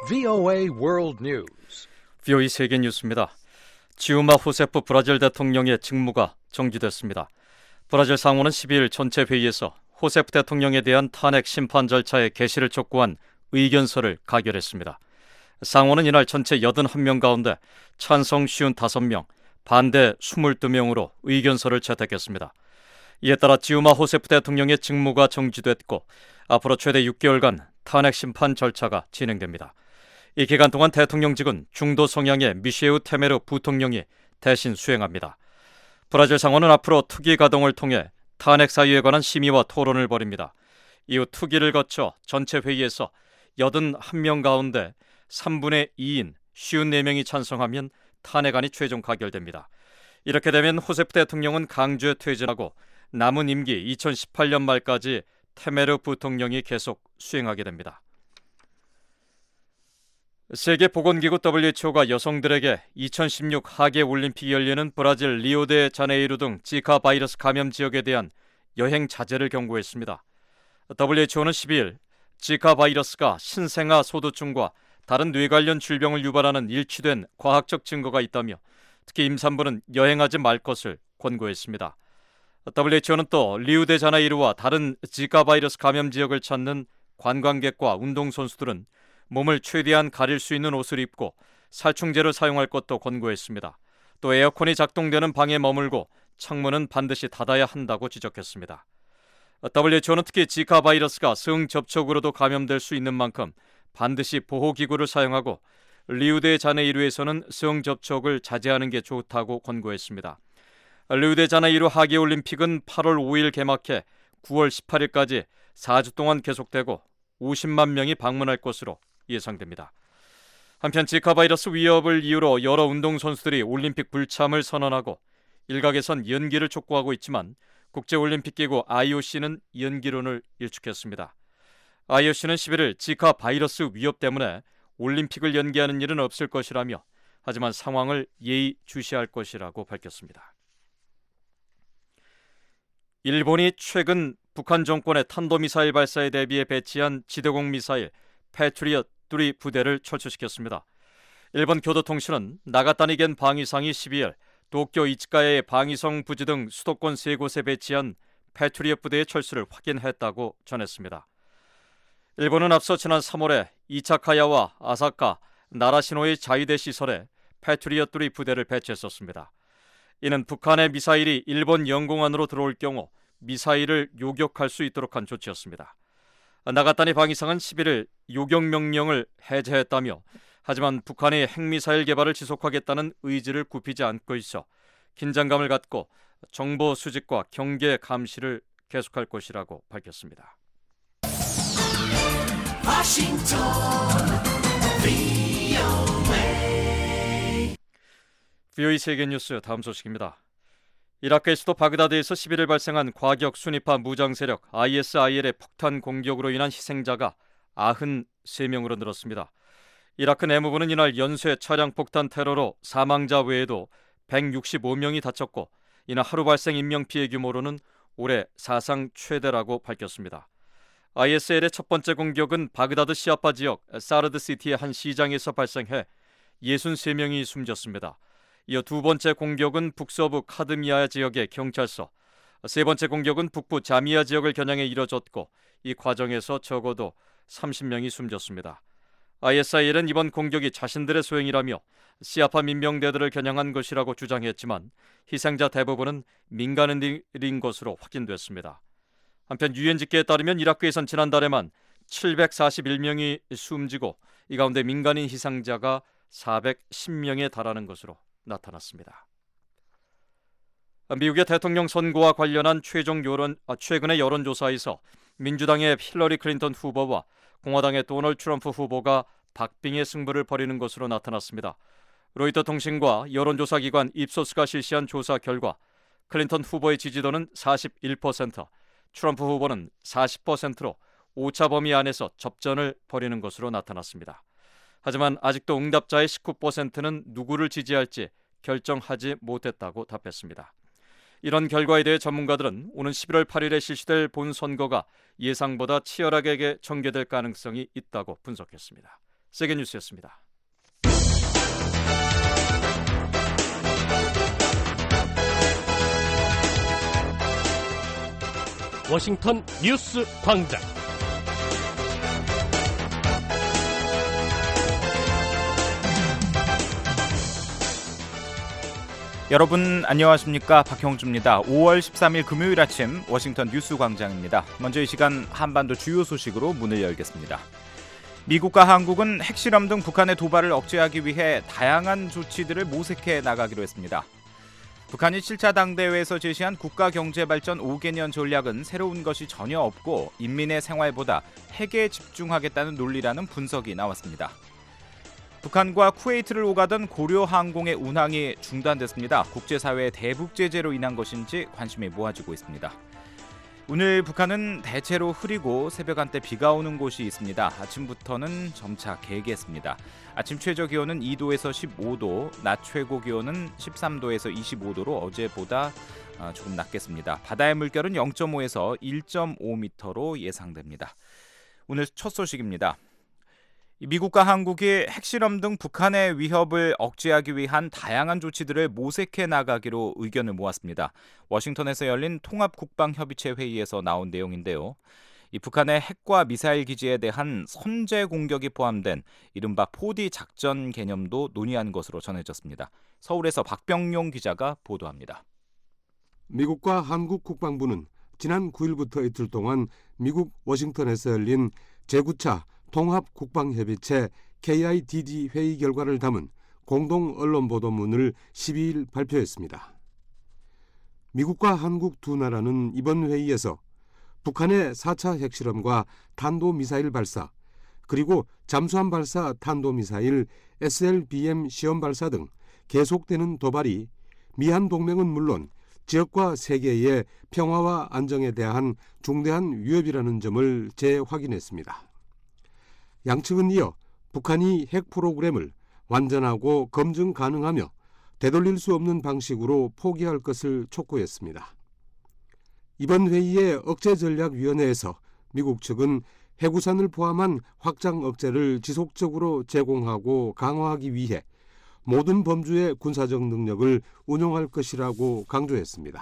VOA World News. VOA 세계 뉴스입니다. 지우마 호세프 브라질 대통령의 직무가 정지됐습니다. 브라질 상원은 12일 전체 회의에서 호세프 대통령에 대한 탄핵 심판 절차의 개시를 촉구한 의견서를 가결했습니다. 상원은 이날 전체 81명 가운데 찬성 55명, 반대 22명으로 의견서를 채택했습니다. 이에 따라 지우마 호세프 대통령의 직무가 정지됐고 앞으로 최대 6개월간 탄핵 심판 절차가 진행됩니다. 이 기간 동안 대통령직은 중도 성향의 미셰우 테메르 부통령이 대신 수행합니다. 브라질 상원은 앞으로 투기 가동을 통해 탄핵 사유에 관한 심의와 토론을 벌입니다. 이후 투기를 거쳐 전체 회의에서 81명 가운데 3분의 2인 54명이 찬성하면 탄핵안이 최종 가결됩니다. 이렇게 되면 호세프 대통령은 강제 퇴진하고 남은 임기 2018년 말까지 테메르 부통령이 계속 수행하게 됩니다. 세계보건기구 WHO가 여성들에게 2016 하계올림픽이 열리는 브라질 리오데자네이루 등 지카 바이러스 감염 지역에 대한 여행 자제를 경고했습니다. WHO는 12일 지카 바이러스가 신생아 소두증과 다른 뇌 관련 질병을 유발하는 일치된 과학적 증거가 있다며 특히 임산부는 여행하지 말 것을 권고했습니다. WHO는 또 리우데자네이루와 다른 지카 바이러스 감염 지역을 찾는 관광객과 운동선수들은 몸을 최대한 가릴 수 있는 옷을 입고 살충제를 사용할 것도 권고했습니다. 또 에어컨이 작동되는 방에 머물고 창문은 반드시 닫아야 한다고 지적했습니다. WHO는 특히 지카 바이러스가 성접촉으로도 감염될 수 있는 만큼 반드시 보호기구를 사용하고 리우데자네이루에서는 성접촉을 자제하는 게 좋다고 권고했습니다. 리우데자네이루 하계올림픽은 8월 5일 개막해 9월 18일까지 4주 동안 계속되고 50만 명이 방문할 것으로 예상됩니다. 한편 지카 바이러스 위협을 이유로 여러 운동선수들이 올림픽 불참을 선언하고 일각에선 연기를 촉구하고 있지만 국제올림픽기구 IOC는 연기론을 일축했습니다. IOC는 11일 지카 바이러스 위협 때문에 올림픽을 연기하는 일은 없을 것이라며 하지만 상황을 예의주시할 것이라고 밝혔습니다. 일본이 최근 북한 정권의 탄도미사일 발사에 대비해 배치한 지대공 미사일 패트리엇 3 부대를 철수시켰습니다. 일본 교도통신은 나가타니겐 방위상이 12일 도쿄 이치카야의 방위성 부지 등 수도권 3곳에 배치한 패트리엇 부대의 철수를 확인했다고 전했습니다. 일본은 앞서 지난 3월에 이차카야와 아사카, 나라시노의 자위대 시설에 패트리엇 3 부대를 배치했었습니다. 이는 북한의 미사일이 일본 영공 안으로 들어올 경우 미사일을 요격할 수 있도록 한 조치였습니다. 나가타니 방위상은 11일 요격 명령을 해제했다며 하지만 북한이 핵미사일 개발을 지속하겠다는 의지를 굽히지 않고 있어 긴장감을 갖고 정보 수집과 경계 감시를 계속할 것이라고 밝혔습니다. VOA 세계뉴스 다음 소식입니다. 이라크의 수도 바그다드에서 11일 발생한 과격 순위파 무장 세력 ISIL의 폭탄 공격으로 인한 희생자가 93명으로 늘었습니다. 이라크 내무부는 이날 연쇄 차량 폭탄 테러로 사망자 외에도 165명이 다쳤고 이날 하루 발생 인명피해 규모로는 올해 사상 최대라고 밝혔습니다. ISIL의 첫 번째 공격은 바그다드 시아파 지역 사르드시티의 한 시장에서 발생해 63명이 숨졌습니다. 이어 두 번째 공격은 북서부 카드미아 지역의 경찰서, 세 번째 공격은 북부 자미아 지역을 겨냥해 이뤄졌고 이 과정에서 적어도 30명이 숨졌습니다. ISIL은 이번 공격이 자신들의 소행이라며 시아파 민병대들을 겨냥한 것이라고 주장했지만 희생자 대부분은 민간인들인 것으로 확인됐습니다. 한편 유엔 집계에 따르면 이라크에선 지난달에만 741명이 숨지고 이 가운데 민간인 희생자가 410명에 달하는 것으로 나타났습니다. 미국의 대통령 선거와 관련한 최근의 여론조사에서 민주당의 힐러리 클린턴 후보와 공화당의 도널드 트럼프 후보가 박빙의 승부를 벌이는 것으로 나타났습니다. 로이터 통신과 여론조사 기관 입소스가 실시한 조사 결과 클린턴 후보의 지지도는 41%, 트럼프 후보는 40%로 오차 범위 안에서 접전을 벌이는 것으로 나타났습니다. 하지만 아직도 응답자의 19%는 누구를 지지할지 결정하지 못했다고 답했습니다. 이런 결과에 대해 전문가들은 오는 11월 8일에 실시될 본선거가 예상보다 치열하게 전개될 가능성이 있다고 분석했습니다. 세계뉴스였습니다. 워싱턴 뉴스 광장. 여러분 안녕하십니까? 박형주입니다. 5월 13일 금요일 아침 워싱턴 뉴스 광장입니다. 먼저 이 시간 한반도 주요 소식으로 문을 열겠습니다. 미국과 한국은 핵실험 등 북한의 도발을 억제하기 위해 다양한 조치들을 모색해 나가기로 했습니다. 북한이 7차 당대회에서 제시한 국가경제발전 5개년 전략은 새로운 것이 전혀 없고 인민의 생활보다 핵에 집중하겠다는 논리라는 분석이 나왔습니다. 북한과 쿠웨이트를 오가던 고려항공의 운항이 중단됐습니다. 국제사회의 대북 제재로 인한 것인지 관심이 모아지고 있습니다. 오늘 북한은 대체로 흐리고 새벽 한때 비가 오는 곳이 있습니다. 아침부터는 점차 개겠습니다. 아침 최저 기온은 2도에서 15도, 낮 최고 기온은 13도에서 25도로 어제보다 조금 낮겠습니다. 바다의 물결은 0.5에서 1.5m로 예상됩니다. 오늘 첫 소식입니다. 미국과 한국이 핵실험 등 북한의 위협을 억제하기 위한 다양한 조치들을 모색해 나가기로 의견을 모았습니다. 워싱턴에서 열린 통합국방협의체 회의에서 나온 내용인데요. 이 북한의 핵과 미사일 기지에 대한 선제 공격이 포함된 이른바 4D 작전 개념도 논의한 것으로 전해졌습니다. 서울에서 박병용 기자가 보도합니다. 미국과 한국 국방부는 지난 9일부터 이틀 동안 미국 워싱턴에서 열린 제9차 통합국방협의체 KIDD 회의 결과를 담은 공동 언론 보도문을 12일 발표했습니다. 미국과 한국 두 나라는 이번 회의에서 북한의 4차 핵실험과 탄도미사일 발사, 그리고 잠수함 발사 탄도미사일 SLBM 시험 발사 등 계속되는 도발이 미한 동맹은 물론 지역과 세계의 평화와 안정에 대한 중대한 위협이라는 점을 재확인했습니다. 양측은 이어 북한이 핵 프로그램을 완전하고 검증 가능하며 되돌릴 수 없는 방식으로 포기할 것을 촉구했습니다. 이번 회의의 억제전략위원회에서 미국 측은 핵우산을 포함한 확장 억제를 지속적으로 제공하고 강화하기 위해 모든 범주의 군사적 능력을 운용할 것이라고 강조했습니다.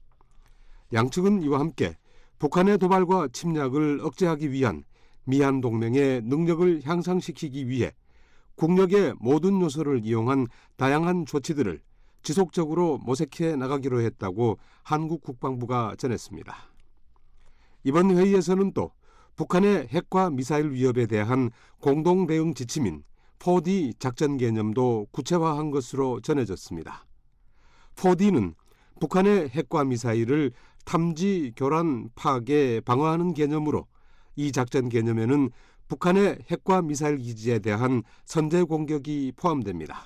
양측은 이와 함께 북한의 도발과 침략을 억제하기 위한 미한 동맹의 능력을 향상시키기 위해 국력의 모든 요소를 이용한 다양한 조치들을 지속적으로 모색해 나가기로 했다고 한국 국방부가 전했습니다. 이번 회의에서는 또 북한의 핵과 미사일 위협에 대한 공동 대응 지침인 4D 작전 개념도 구체화한 것으로 전해졌습니다. 4D는 북한의 핵과 미사일을 탐지, 교란, 파괴, 방어하는 개념으로 이 작전 개념에는 북한의 핵과 미사일 기지에 대한 선제 공격이 포함됩니다.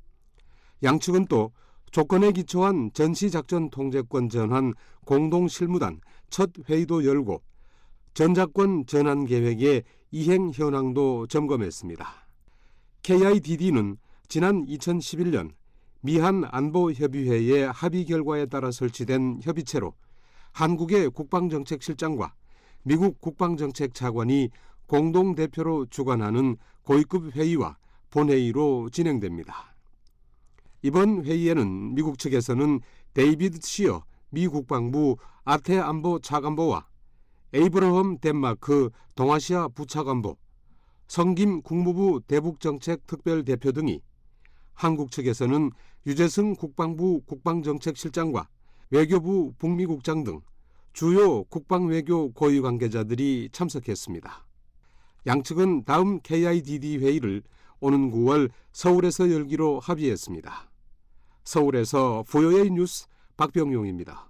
양측은 또 조건에 기초한 전시작전 통제권 전환 공동실무단 첫 회의도 열고 전작권 전환 계획의 이행 현황도 점검했습니다. KIDD는 지난 2011년 미한 안보협의회의 합의 결과에 따라 설치된 협의체로 한국의 국방정책실장과 미국 국방정책차관이 공동대표로 주관하는 고위급 회의와 본회의로 진행됩니다. 이번 회의에는 미국 측에서는 데이비드 시어 미 국방부 아태 안보 차관보와 에이브러험 덴마크 동아시아 부차관보, 성김 국무부 대북정책 특별대표 등이, 한국 측에서는 유재승 국방부 국방정책실장과 외교부 북미국장 등 주요 국방외교 고위 관계자들이 참석했습니다. 양측은 다음 KIDD 회의를 오는 9월 서울에서 열기로 합의했습니다. 서울에서 VOA 뉴스 박병용입니다.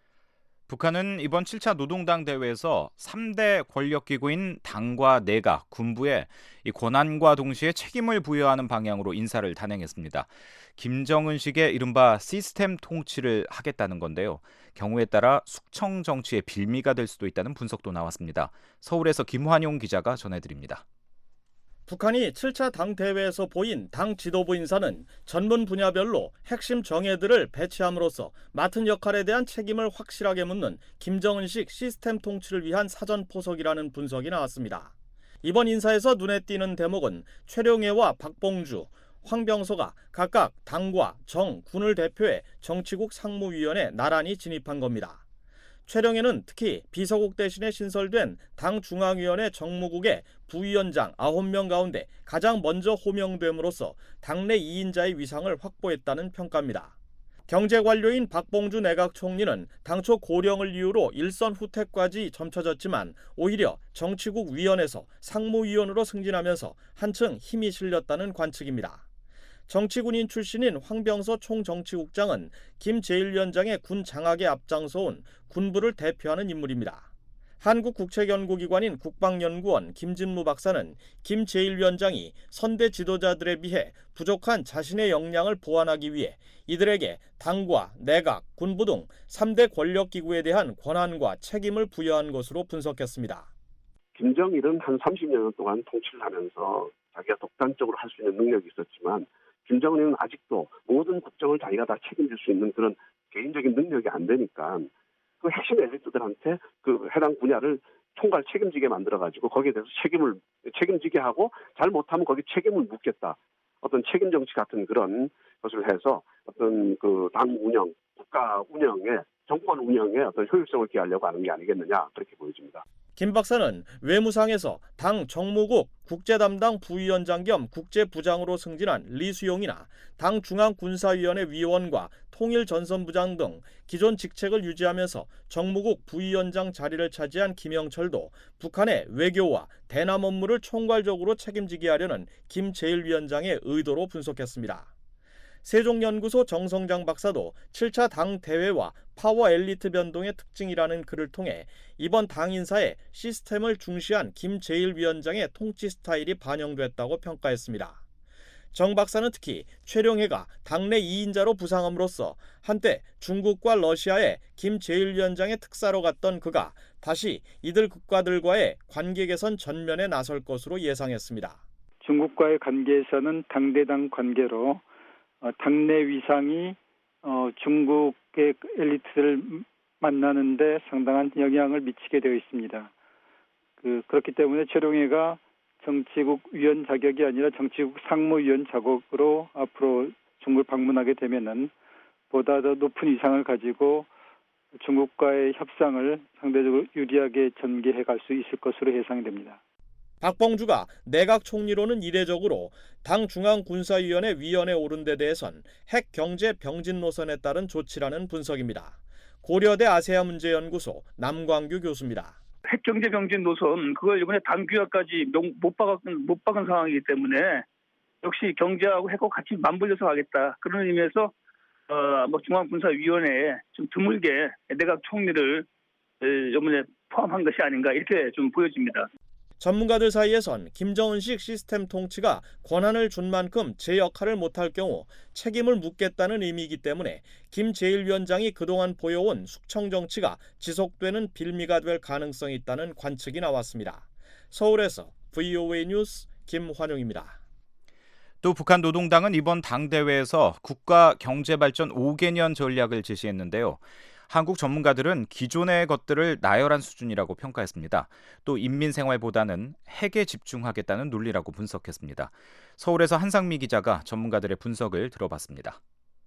북한은 이번 7차 노동당 대회에서 3대 권력기구인 당과 내각, 군부에 이 권한과 동시에 책임을 부여하는 방향으로 인사를 단행했습니다. 김정은식의 이른바 시스템 통치를 하겠다는 건데요. 경우에 따라 숙청 정치의 빌미가 될 수도 있다는 분석도 나왔습니다. 서울에서 김환용 기자가 전해드립니다. 북한이 7차 당대회에서 보인 당 지도부 인사는 전문 분야별로 핵심 정예들을 배치함으로써 맡은 역할에 대한 책임을 확실하게 묻는 김정은식 시스템 통치를 위한 사전포석이라는 분석이 나왔습니다. 이번 인사에서 눈에 띄는 대목은 최룡해와 박봉주, 황병서가 각각 당과 정, 군을 대표해 정치국 상무위원회 나란히 진입한 겁니다. 최룡해는 특히 비서국 대신에 신설된 당 중앙위원회 정무국의 부위원장 9명 가운데 가장 먼저 호명됨으로써 당내 2인자의 위상을 확보했다는 평가입니다. 경제관료인 박봉주 내각총리는 당초 고령을 이유로 일선 후퇴까지 점쳐졌지만 오히려 정치국 위원에서 상무위원으로 승진하면서 한층 힘이 실렸다는 관측입니다. 정치군인 출신인 황병서 총정치국장은 김 제1위원장의 군 장악에 앞장서온 군부를 대표하는 인물입니다. 한국국책연구기관인 국방연구원 김진무 박사는 김 제1위원장이 선대 지도자들에 비해 부족한 자신의 역량을 보완하기 위해 이들에게 당과 내각, 군부 등 3대 권력기구에 대한 권한과 책임을 부여한 것으로 분석했습니다. 김정일은 한 30년 동안 통치를 하면서 자기가 독단적으로 할 수 있는 능력이 있었지만 김정은은 아직도 모든 국정을 자기가 다 책임질 수 있는 그런 개인적인 능력이 안 되니까 그 핵심 엘리트들한테 그 해당 분야를 총괄 책임지게 만들어가지고 거기에 대해서 책임지게 하고 잘 못하면 거기 책임을 묻겠다. 어떤 책임 정치 같은 그런 것을 해서 어떤 그 당 운영, 국가 운영에 정권 운영에 어떤 효율성을 기하려고 하는 게 아니겠느냐 그렇게 보여집니다. 김 박사는 외무상에서 당 정무국 국제담당 부위원장 겸 국제부장으로 승진한 리수용이나 당 중앙군사위원회 위원과 통일전선부장 등 기존 직책을 유지하면서 정무국 부위원장 자리를 차지한 김영철도 북한의 외교와 대남 업무를 총괄적으로 책임지게 하려는 김 제1위원장의 의도로 분석했습니다. 세종연구소 정성장 박사도 7차 당 대회와 파워 엘리트 변동의 특징이라는 글을 통해 이번 당 인사에 시스템을 중시한 김 제1위원장의 통치 스타일이 반영됐다고 평가했습니다. 정 박사는 특히 최룡해가 당내 2인자로 부상함으로써 한때 중국과 러시아의 김 제1위원장의 특사로 갔던 그가 다시 이들 국가들과의 관계 개선 전면에 나설 것으로 예상했습니다. 중국과의 관계에서는 당대당 관계로 당내 위상이 중국의 엘리트를 만나는데 상당한 영향을 미치게 되어 있습니다. 그렇기 때문에 최룡해가 정치국 위원 자격이 아니라 정치국 상무위원 자격으로 앞으로 중국을 방문하게 되면은 보다 더 높은 위상을 가지고 중국과의 협상을 상대적으로 유리하게 전개해 갈 수 있을 것으로 예상됩니다. 박봉주가 내각 총리로는 이례적으로 당 중앙군사위원회 위원에 오른 데 대해선 핵 경제 병진 노선에 따른 조치라는 분석입니다. 고려대 아세아문제연구소 남광규 교수입니다. 핵 경제 병진 노선 그걸 이번에 당 규약까지 못 박은 상황이기 때문에 역시 경제하고 핵하고 같이 맞물려서 가겠다. 그런 의미에서 중앙군사위원회에 좀 드물게 내각 총리를 이번에 포함한 것이 아닌가 이렇게 좀 보여집니다. 전문가들 사이에선 김정은식 시스템 통치가 권한을 준 만큼 제 역할을 못할 경우 책임을 묻겠다는 의미이기 때문에 김 제1위원장이 그동안 보여온 숙청 정치가 지속되는 빌미가 될 가능성이 있다는 관측이 나왔습니다. 서울에서 VOA 뉴스 김환용입니다. 또 북한 노동당은 이번 당대회에서 국가 경제발전 5개년 전략을 제시했는데요. 한국 전문가들은 기존의 것들을 나열한 수준이라고 평가했습니다. 또 인민생활보다는 핵에 집중하겠다는 논리라고 분석했습니다. 서울에서 한상미 기자가 전문가들의 분석을 들어봤습니다.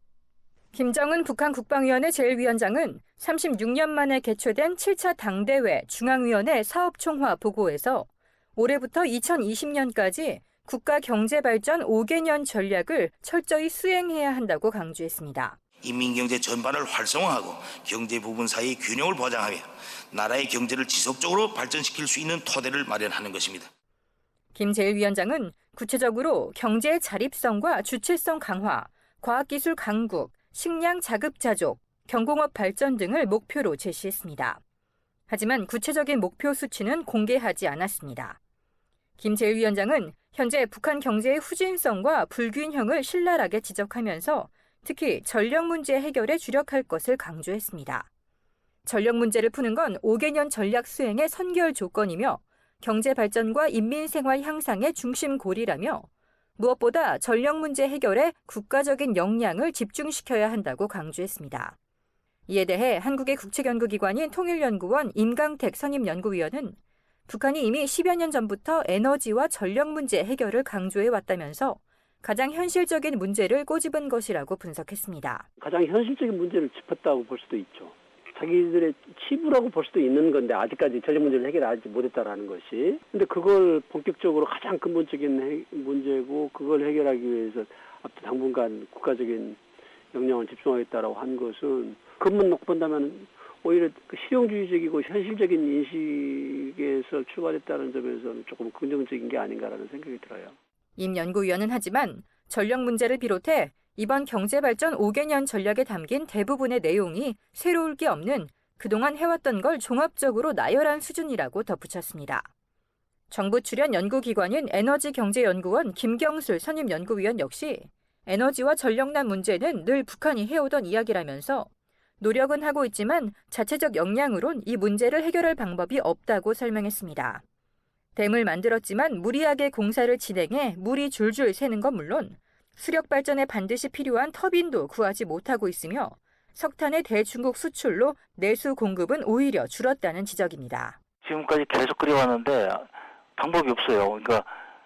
김정은 북한 국방위원회 제1위원장은 36년 만에 개최된 7차 당대회 중앙위원회 사업총화 보고에서 올해부터 2020년까지 국가 경제발전 5개년 전략을 철저히 수행해야 한다고 강조했습니다. 인민경제 전반을 활성화하고 경제 부분 사이의 균형을 보장하며 나라의 경제를 지속적으로 발전시킬 수 있는 토대를 마련하는 것입니다. 김 제1위원장은 구체적으로 경제의 자립성과 주체성 강화, 과학기술 강국, 식량 자급자족, 경공업 발전 등을 목표로 제시했습니다. 하지만 구체적인 목표 수치는 공개하지 않았습니다. 김 제1위원장은 현재 북한 경제의 후진성과 불균형을 신랄하게 지적하면서 특히 전력 문제 해결에 주력할 것을 강조했습니다. 전력 문제를 푸는 건 5개년 전략 수행의 선결 조건이며 경제 발전과 인민 생활 향상의 중심골이라며 무엇보다 전력 문제 해결에 국가적인 역량을 집중시켜야 한다고 강조했습니다. 이에 대해 한국의 국책연구기관인 통일연구원 임강택 선임연구위원은 북한이 이미 10여 년 전부터 에너지와 전력 문제 해결을 강조해 왔다면서 가장 현실적인 문제를 꼬집은 것이라고 분석했습니다. 가장 현실적인 문제를 짚었다고 볼 수도 있죠. 자기들의 치부라고 볼 수도 있는 건데 아직까지 전력 문제를 해결하지 못했다라는 것이. 근데 그걸 본격적으로 가장 근본적인 문제고 그걸 해결하기 위해서 앞으로 당분간 국가적인 역량을 집중하겠다라고 한 것은 그것만 놓고 본다면 오히려 실용주의적이고 현실적인 인식에서 출발했다는 점에서는 조금 긍정적인 게 아닌가라는 생각이 들어요. 임 연구위원은 하지만 전력 문제를 비롯해 이번 경제발전 5개년 전략에 담긴 대부분의 내용이 새로울 게 없는 그동안 해왔던 걸 종합적으로 나열한 수준이라고 덧붙였습니다. 정부 출연 연구기관인 에너지경제연구원 김경술 선임연구위원 역시 에너지와 전력난 문제는 늘 북한이 해오던 이야기라면서 노력은 하고 있지만 자체적 역량으론 이 문제를 해결할 방법이 없다고 설명했습니다. 댐을 만들었지만 무리하게 공사를 진행해 물이 줄줄 새는 건 물론 수력 발전에 반드시 필요한 터빈도 구하지 못하고 있으며 석탄의 대중국 수출로 내수 공급은 오히려 줄었다는 지적입니다. 지금까지 계속 그래왔는데 방법이 없어요. 그러니까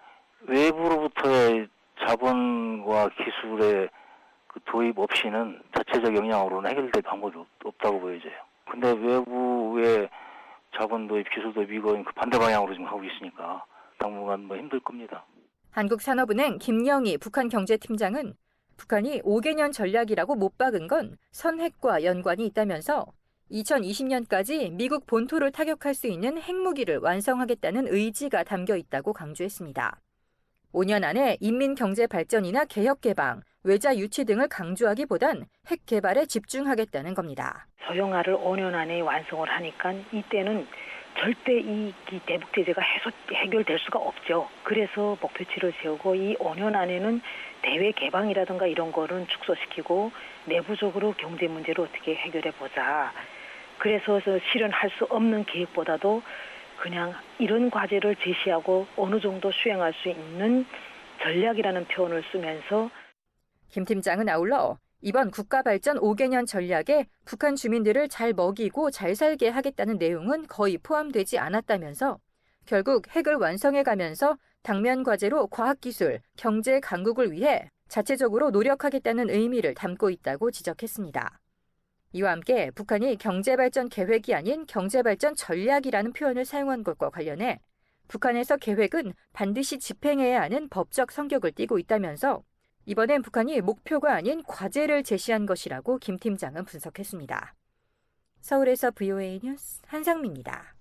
외부로부터의 자본과 기술의 그 도입 없이는 자체적 역량으로는 해결될 방법이 없다고 보여져요. 근데 외부의 자본 도입, 기술 도입 이거 반대 방향으로 지금 하고 있으니까 당분간 힘들 겁니다. 한국산업은행 김영희 북한경제팀장은 북한이 5개년 전략이라고 못 박은 건 선핵과 연관이 있다면서 2020년까지 미국 본토를 타격할 수 있는 핵무기를 완성하겠다는 의지가 담겨 있다고 강조했습니다. 5년 안에 인민경제발전이나 개혁개방, 외자 유치 등을 강조하기보단 핵 개발에 집중하겠다는 겁니다. 소형화를 5년 안에 완성을 하니까 이때는 절대 이 대북 제재가 해결될 수가 없죠. 그래서 목표치를 세우고 이 5년 안에는 대외 개방이라든가 이런 거는 축소시키고 내부적으로 경제 문제를 어떻게 해결해 보자. 그래서 실현할 수 없는 계획보다도 그냥 이런 과제를 제시하고 어느 정도 수행할 수 있는 전략이라는 표현을 쓰면서 김 팀장은 아울러 이번 국가발전 5개년 전략에 북한 주민들을 잘 먹이고 잘 살게 하겠다는 내용은 거의 포함되지 않았다면서 결국 핵을 완성해가면서 당면 과제로 과학기술, 경제 강국을 위해 자체적으로 노력하겠다는 의미를 담고 있다고 지적했습니다. 이와 함께 북한이 경제발전 계획이 아닌 경제발전 전략이라는 표현을 사용한 것과 관련해 북한에서 계획은 반드시 집행해야 하는 법적 성격을 띠고 있다면서 이번엔 북한이 목표가 아닌 과제를 제시한 것이라고 김 팀장은 분석했습니다. 서울에서 VOA 뉴스 한상미입니다.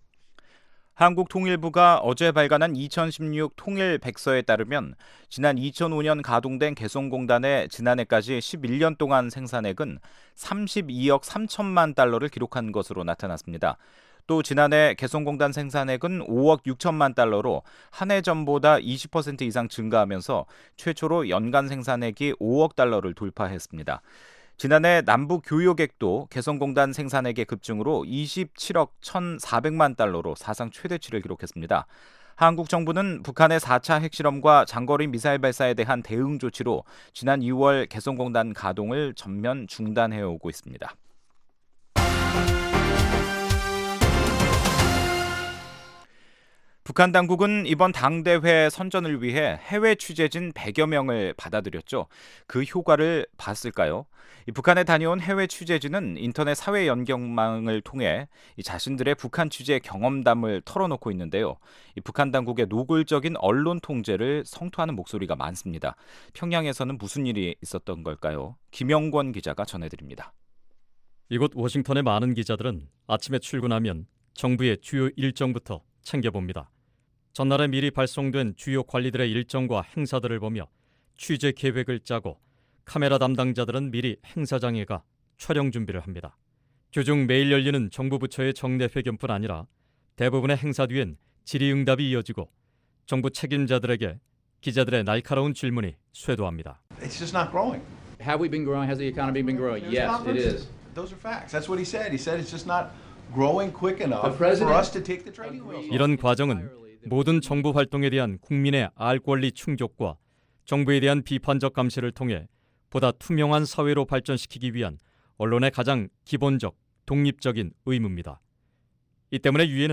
한국통일부가 어제 발간한 2016 통일백서에 따르면 지난 2005년 가동된 개성공단의 지난해까지 11년 동안 생산액은 32억 3천만 달러를 기록한 것으로 나타났습니다. 또 지난해 개성공단 생산액은 5억 6천만 달러로 한 해 전보다 20% 이상 증가하면서 최초로 연간 생산액이 5억 달러를 돌파했습니다. 지난해 남북 교역액도 개성공단 생산액의 급증으로 27억 1,400만 달러로 사상 최대치를 기록했습니다. 한국 정부는 북한의 4차 핵실험과 장거리 미사일 발사에 대한 대응 조치로 지난 2월 개성공단 가동을 전면 중단해오고 있습니다. 북한 당국은 이번 당대회 선전을 위해 해외 취재진 100여 명을 받아들였죠. 그 효과를 봤을까요? 북한에 다녀온 해외 취재진은 인터넷 사회 연결망을 통해 자신들의 북한 취재 경험담을 털어놓고 있는데요. 북한 당국의 노골적인 언론 통제를 성토하는 목소리가 많습니다. 평양에서는 무슨 일이 있었던 걸까요? 김영권 기자가 전해드립니다. 이곳 워싱턴의 많은 기자들은 아침에 출근하면 정부의 주요 일정부터 챙겨봅니다. 전날에 미리 발송된 주요 관리들의 일정과 행사들을 보며 취재 계획을 짜고 카메라 담당자들은 미리 행사장에 가 촬영 준비를 합니다. 주중 매일 열리는 정부 부처의 정례 회견뿐 아니라 대부분의 행사 뒤엔 질의응답이 이어지고 정부 책임자들에게 기자들의 날카로운 질문이 쇄도합니다. It's just not growing. Have we been growing? Has the economy been growing? Yes, it is. Those are facts. That's what he said. He said it's just not growing quick enough for us to take the trading wheels. 이런 과정은 모든 정부 활동에 대한 국민의 알 권리 충족과 정부에 대한 비판적 감시를 통해 보다 투명한 사회로 발전시키기 위한 언론의 가장 기본적, 독립적인 의무입니다. 이 때문에 유엔은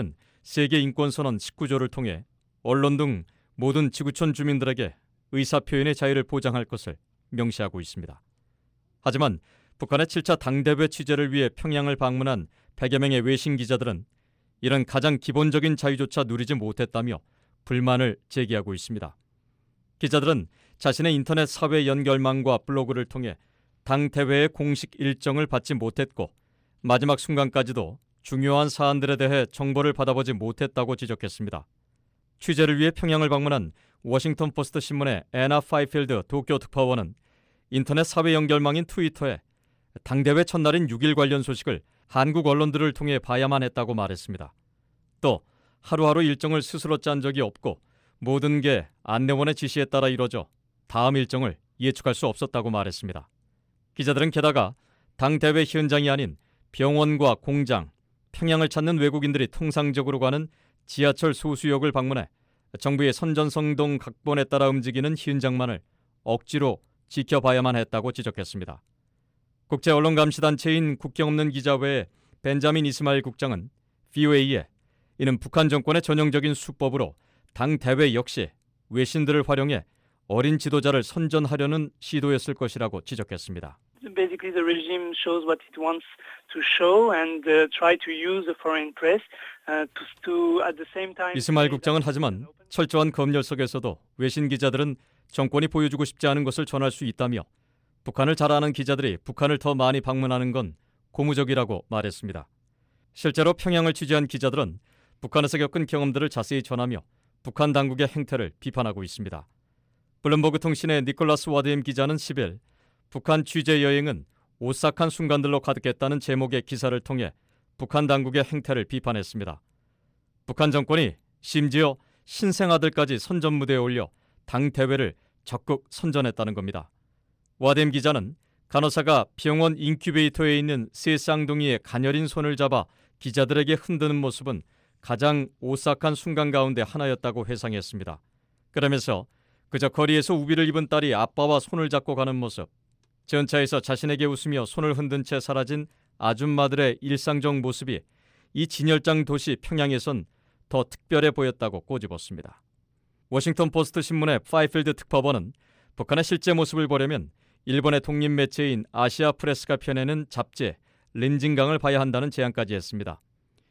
세계인권선언 19조를 통해 언론 등 모든 지구촌 주민들에게 의사표현의 자유를 보장할 것을 명시하고 있습니다. 하지만 북한의 7차 당대회 취재를 위해 평양을 방문한 100여 명의 외신 기자들은 이런 가장 기본적인 자유조차 누리지 못했다며 불만을 제기하고 있습니다. 기자들은 자신의 인터넷 사회 연결망과 블로그를 통해 당대회의 공식 일정을 받지 못했고 마지막 순간까지도 중요한 사안들에 대해 정보를 받아보지 못했다고 지적했습니다. 취재를 위해 평양을 방문한 워싱턴 포스트 신문의 애나 파이필드 도쿄 특파원은 인터넷 사회 연결망인 트위터에 당대회 첫날인 6일 관련 소식을 한국 언론들을 통해 봐야만 했다고 말했습니다. 또 하루하루 일정을 스스로 짠 적이 없고 모든 게 안내원의 지시에 따라 이뤄져 다음 일정을 예측할 수 없었다고 말했습니다. 기자들은 게다가 당대회 현장이 아닌 병원과 공장, 평양을 찾는 외국인들이 통상적으로 가는 지하철 소수역을 방문해 정부의 선전성동 각본에 따라 움직이는 현장만을 억지로 지켜봐야만 했다고 지적했습니다. 국제언론감시단체인 국경없는 기자회의 벤자민 이스마일 국장은 VOA에 이는 북한 정권의 전형적인 수법으로 당대회 역시 외신들을 활용해 어린 지도자를 선전하려는 시도였을 것이라고 지적했습니다. Basically, the regime shows what it wants to show and try to use the foreign press to at the same time. 이스마일 국장은 하지만 철저한 검열 속에서도 외신 기자들은 정권이 보여주고 싶지 않은 것을 전할 수 있다며 북한을 잘 아는 기자들이 북한을 더 많이 방문하는 건 고무적이라고 말했습니다. 실제로 평양을 취재한 기자들은 북한에서 겪은 경험들을 자세히 전하며 북한 당국의 행태를 비판하고 있습니다. 블룸버그 통신의 니콜라스 와드엠 기자는 10일 북한 취재 여행은 오싹한 순간들로 가득했다는 제목의 기사를 통해 북한 당국의 행태를 비판했습니다. 북한 정권이 심지어 신생아들까지 선전 무대에 올려 당 대회를 적극 선전했다는 겁니다. 와뎀 기자는 간호사가 병원 인큐베이터에 있는 세 쌍둥이의 가녀린 손을 잡아 기자들에게 흔드는 모습은 가장 오싹한 순간 가운데 하나였다고 회상했습니다. 그러면서 그저 거리에서 우비를 입은 딸이 아빠와 손을 잡고 가는 모습, 전차에서 자신에게 웃으며 손을 흔든 채 사라진 아줌마들의 일상적 모습이 이 진열장 도시 평양에선 더 특별해 보였다고 꼬집었습니다. 워싱턴 포스트 신문의 파이필드 특파원은 북한의 실제 모습을 보려면 일본의 독립 매체인 아시아 프레스가 펴내는 잡지 린징강을 봐야 한다는 제안까지 했습니다.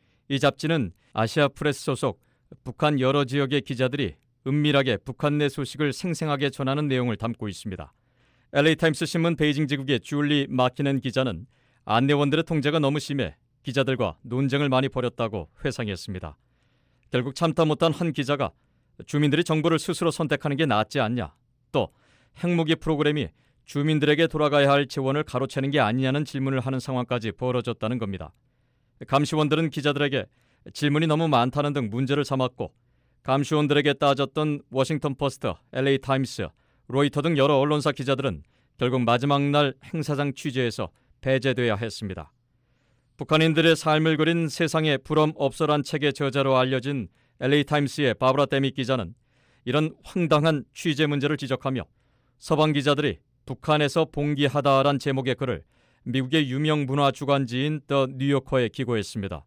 이 잡지는 아시아 프레스 소속 북한 여러 지역의 기자들이 은밀하게 북한 내 소식을 생생하게 전하는 내용을 담고 있습니다. LA타임스 신문 베이징 지국의 줄리 마키넨 기자는 안내원들의 통제가 너무 심해 기자들과 논쟁을 많이 벌였다고 회상했습니다. 결국 참다 못한 한 기자가 주민들이 정보를 스스로 선택하는 게 낫지 않냐, 또 핵무기 프로그램이 주민들에게 돌아가야 할 재원을 가로채는 게 아니냐는 질문을 하는 상황까지 벌어졌다는 겁니다. 감시원들은 기자들에게 질문이 너무 많다는 등 문제를 삼았고 감시원들에게 따졌던 워싱턴 포스트, LA타임스, 로이터 등 여러 언론사 기자들은 결국 마지막 날 행사장 취재에서 배제돼야 했습니다. 북한인들의 삶을 그린 세상에 부럼 없어란 책의 저자로 알려진 LA타임스의 바브라 데믹 기자는 이런 황당한 취재 문제를 지적하며 서방 기자들이 북한에서 봉기하다란 제목의 글을 미국의 유명 문화 주간지인 더 뉴요커에 기고했습니다.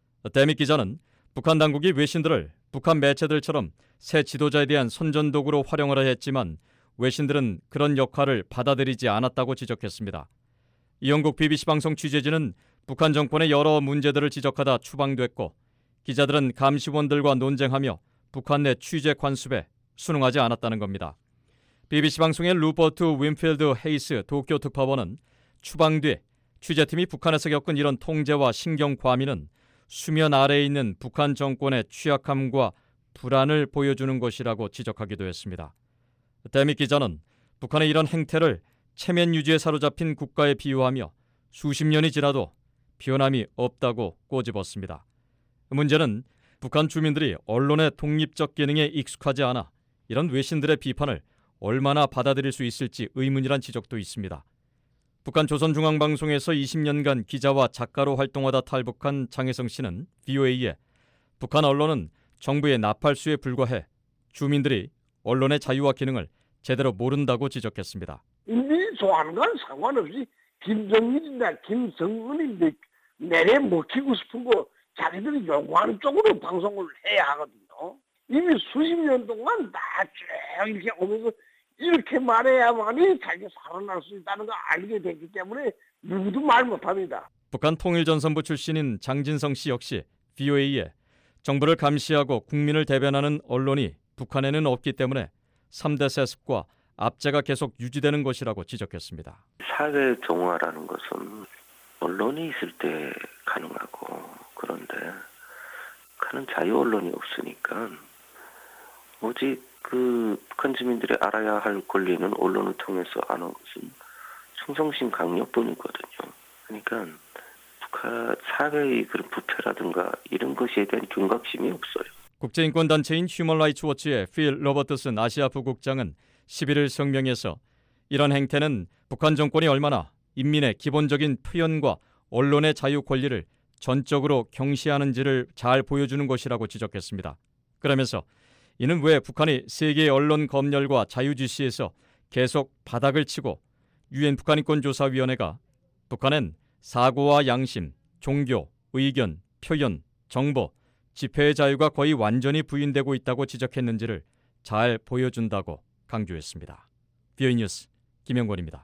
데믹 기자는 북한 당국이 외신들을 북한 매체들처럼 새 지도자에 대한 선전도구로 활용하려 했지만 외신들은 그런 역할을 받아들이지 않았다고 지적했습니다. 이 영국 BBC 방송 취재진은 북한 정권의 여러 문제들을 지적하다 추방됐고 기자들은 감시원들과 논쟁하며 북한 내 취재 관습에 순응하지 않았다는 겁니다. BBC 방송의 루퍼트 윈필드 헤이스 도쿄 특파원은 추방 뒤 취재팀이 북한에서 겪은 이런 통제와 신경 과민은 수면 아래에 있는 북한 정권의 취약함과 불안을 보여주는 것이라고 지적하기도 했습니다. 데믹 기자는 북한의 이런 행태를 체면 유지에 사로잡힌 국가에 비유하며 수십 년이 지나도 변함이 없다고 꼬집었습니다. 문제는 북한 주민들이 언론의 독립적 기능에 익숙하지 않아 이런 외신들의 비판을 얼마나 받아들일 수 있을지 의문이란 지적도 있습니다. 북한 조선중앙방송에서 20년간 기자와 작가로 활동하다 탈북한 장혜성 씨는 VOA에 북한 언론은 정부의 나팔수에 불과해 주민들이 언론의 자유와 기능을 제대로 모른다고 지적했습니다. 인민이 좋아하는 건 상관없이 김정일이나 김정은이 내래 먹히고 싶은 거 자기들이 요구하는 쪽으로 방송을 해야 하거든요. 이미 수십 년 동안 다 쭉 이렇게 오면서 이렇게 말해야만이 자기가 살아날 수 있다는 걸 알게 됐기 때문에 누구도 말 못합니다. 북한 통일전선부 출신인 장진성 씨 역시 VOA에 정부를 감시하고 국민을 대변하는 언론이 북한에는 없기 때문에 3대 세습과 압제가 계속 유지되는 것이라고 지적했습니다. 사회 정화라는 것은 언론이 있을 때 가능하고, 그런데 북한은 자유 언론이 없으니까 오직 그 북한 주민들이 알아야 할 권리는 언론을 통해서 아는 것은 충성심 강요뿐이거든요. 그러니까 북한 사회의 그런 부패라든가 이런 것에 대한 경각심이 없어요. 국제인권단체인 휴먼 라이츠 워치의 필 로버트슨 아시아 부국장은 11일 성명에서 이런 행태는 북한 정권이 얼마나 인민의 기본적인 표현과 언론의 자유 권리를 전적으로 경시하는지를 잘 보여주는 것이라고 지적했습니다. 그러면서 이는 왜 북한이 세계 언론 검열과 자유주시에서 계속 바닥을 치고 유엔 북한인권조사위원회가 북한은 사고와 양심, 종교, 의견, 표현, 정보, 집회의 자유가 거의 완전히 부인되고 있다고 지적했는지를 잘 보여준다고 강조했습니다. VOA 뉴스 김영권입니다.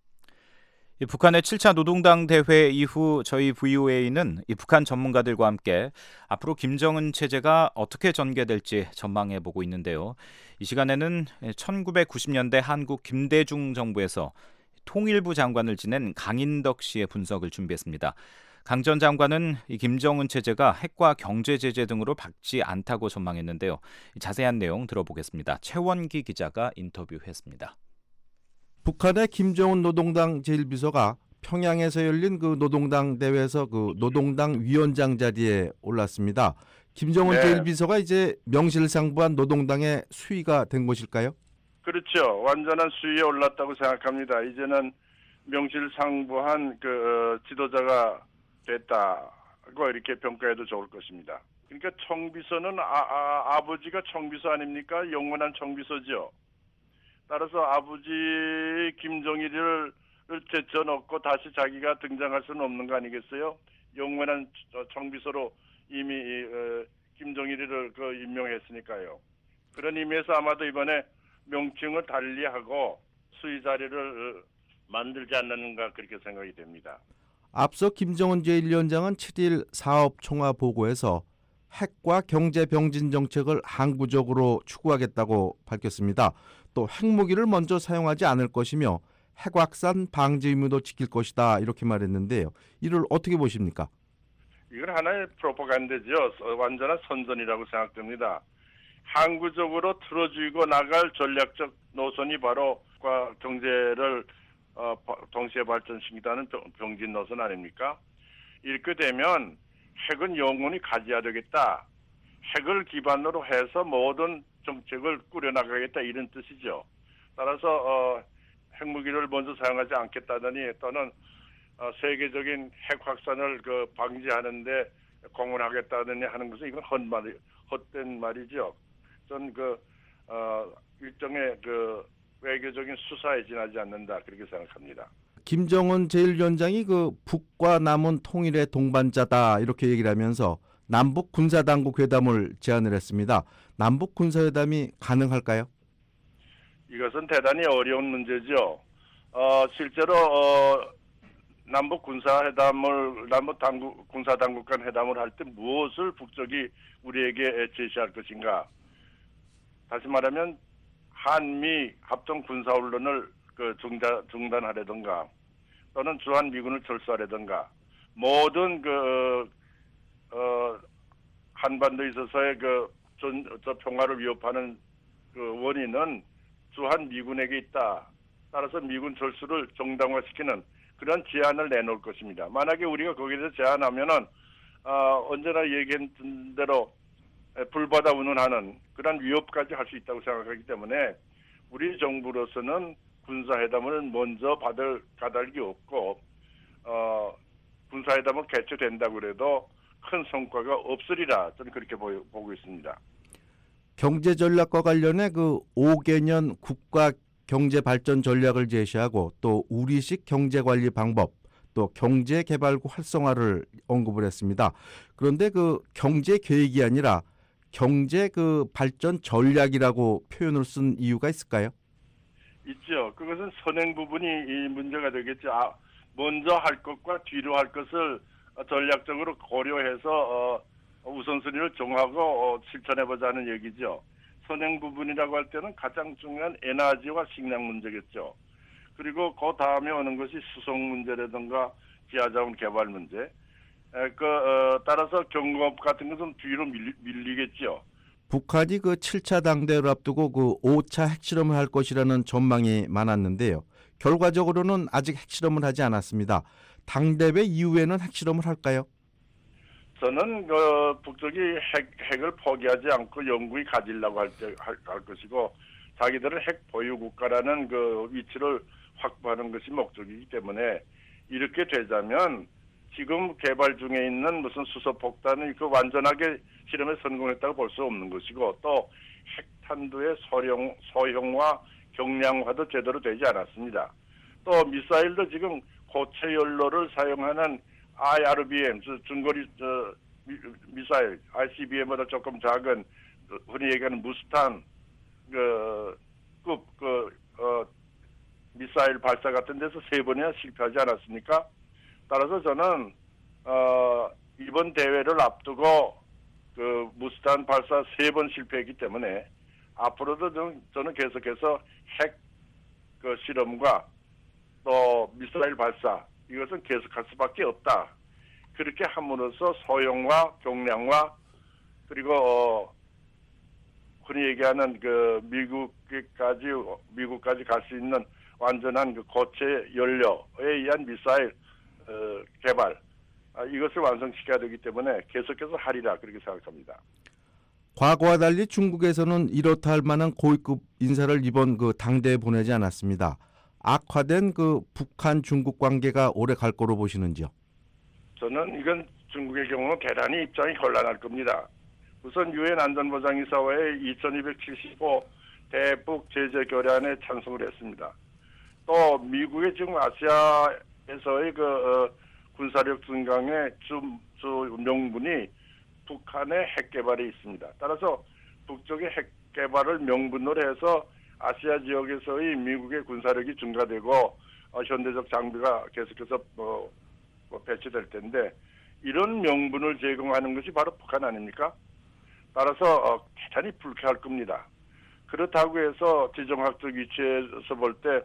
북한의 7차 노동당 대회 이후 저희 VOA는 이 북한 전문가들과 함께 앞으로 김정은 체제가 어떻게 전개될지 전망해보고 있는데요. 이 시간에는 1990년대 한국 김대중 정부에서 통일부 장관을 지낸 강인덕 씨의 분석을 준비했습니다. 강 전 장관은 이 김정은 체제가 핵과 경제 제재 등으로 박지 않다고 전망했는데요. 자세한 내용 들어보겠습니다. 최원기 기자가 인터뷰했습니다. 북한의 김정은 노동당 제1비서가 평양에서 열린 그 노동당 대회에서 그 노동당 위원장 자리에 올랐습니다. 김정은 제1비서가 이제 명실상부한 노동당의 수위가 된 것일까요? 그렇죠. 완전한 수위에 올랐다고 생각합니다. 이제는 명실상부한 그 지도자가 됐다고 이렇게 평가해도 좋을 것입니다. 그러니까 총비서는 아버지가 총비서 아닙니까? 영원한 총비서죠. 따라서 아버지 김정일을 제쳐놓고 다시 자기가 등장할 수는 없는 거 아니겠어요? 영원한 총비서로 이미 김정일을 임명했으니까요. 그런 의미에서 아마도 이번에 명칭을 달리하고 수위 자리를 만들지 않는가 그렇게 생각이 됩니다. 앞서 김정은 제1위원장은 7일 사업총화보고에서 핵과 경제 병진 정책을 항구적으로 추구하겠다고 밝혔습니다. 또 핵무기를 먼저 사용하지 않을 것이며 핵 확산 방지 의무도 지킬 것이다 이렇게 말했는데요. 이를 어떻게 보십니까? 이건 하나의 프로파간다죠. 완전한 선전이라고 생각됩니다. 항구적으로 틀어주고 나갈 전략적 노선이 바로 경제를 동시에 발전시키다는 병진 노선 아닙니까? 이렇게 되면 핵은 영원히 가져야 되겠다. 핵을 기반으로 해서 모든 정책을 꾸려나가겠다 이런 뜻이죠. 따라서 핵무기를 먼저 사용하지 않겠다더니 또는 세계적인 핵 확산을 방지하는데 공헌하겠다더니 하는 것은 이건 헛된 말이죠. 전 일종의 외교적인 수사에 지나지 않는다 그렇게 생각합니다. 김정은 제1위원장이 북과 남은 통일의 동반자다 이렇게 얘기를 하면서 남북 군사당국 회담을 제안을 했습니다. 남북 군사회담이 가능할까요? 이것은 대단히 어려운 문제죠. 실제로 남북 군사회담을 군사당국 간 회담을 할 때 무엇을 북쪽이 우리에게 제시할 것인가? 다시 말하면 한미 합동 군사훈련을 중단하려든가 또는 주한 미군을 철수하려든가 모든 한반도에 있어서의 평화를 위협하는 원인은 주한 미군에게 있다. 따라서 미군 철수를 정당화시키는 그런 제안을 내놓을 것입니다. 만약에 우리가 거기에 대해서 제안하면은 언제나 얘기한 대로 불바다 운운하는 그런 위협까지 할 수 있다고 생각하기 때문에 우리 정부로서는 군사회담을 먼저 받을 까닭이 없고 군사회담은 개최된다고 그래도 큰 성과가 없으리라 저는 그렇게 보고 있습니다. 경제 전략과 관련해 5개년 국가 경제 발전 전략을 제시하고 또 우리식 경제 관리 방법 또 경제 개발구 활성화를 언급을 했습니다. 그런데 그 경제 계획이 아니라 경제 그 발전 전략이라고 표현을 쓴 이유가 있을까요? 있죠. 그것은 선행 부분이 이 문제가 되겠죠. 먼저 할 것과 뒤로 할 것을 전략적으로 고려해서 우선순위를 정하고 실천해보자는 얘기죠. 선행 부분이라고 할 때는 가장 중요한 에너지와 식량 문제겠죠. 그리고 그 다음에 오는 것이 수송 문제라든가 지하자원 개발 문제. 따라서 경공업 같은 것은 뒤로 밀리겠죠. 북한이 그 7차 당대회를 앞두고 그 5차 핵실험을 할 것이라는 전망이 많았는데요. 결과적으로는 아직 핵실험을 하지 않았습니다. 당대회 이후에는 핵실험을 할까요? 저는 북쪽이 핵을 포기하지 않고 영구히 가지려고 할 것이고 자기들은 핵 보유 국가라는 그 위치를 확보하는 것이 목적이기 때문에 이렇게 되자면 지금 개발 중에 있는 무슨 수소폭탄이 그 완전하게 실험에 성공했다고 볼 수 없는 것이고 또 핵탄두의 소형화 경량화도 제대로 되지 않았습니다. 또 미사일도 지금 고체 연료를 사용하는 IRBM 중거리 미사일 ICBM보다 조금 작은 흔히 얘기하는 무스탄 급 미사일 발사 같은 데서 3번이나 실패하지 않았습니까? 따라서 저는 이번 대회를 앞두고 그 무스탄 발사 3번 실패했기 때문에 앞으로도 저는 계속해서 핵 실험과 또 미사일 발사 이것은 계속할 수밖에 없다. 그렇게 함으로써 소형화, 경량화 그리고 흔히 얘기하는 그 미국까지 갈 수 있는 완전한 그 고체 연료에 의한 미사일 개발 이것을 완성시켜야 되기 때문에 계속해서 하리라 그렇게 생각합니다. 과거와 달리 중국에서는 이렇다 할 만한 고위급 인사를 이번 그 당대에 보내지 않았습니다. 악화된 그 북한 중국 관계가 오래 갈 거로 보시는지요? 저는 이건 중국의 경우는 대단히 입장이 곤란할 겁니다. 우선 유엔 안전보장이사회의 2275 대북 제재 결의안에 찬성을 했습니다. 또 미국의 지금 아시아에서의 군사력 증강의 주 명분이 북한의 핵 개발에 있습니다. 따라서 북쪽의 핵 개발을 명분으로 해서 아시아 지역에서의 미국의 군사력이 증가되고 현대적 장비가 계속해서 배치될 텐데 이런 명분을 제공하는 것이 바로 북한 아닙니까? 따라서 대단히 불쾌할 겁니다. 그렇다고 해서 지정학적 위치에서 볼 때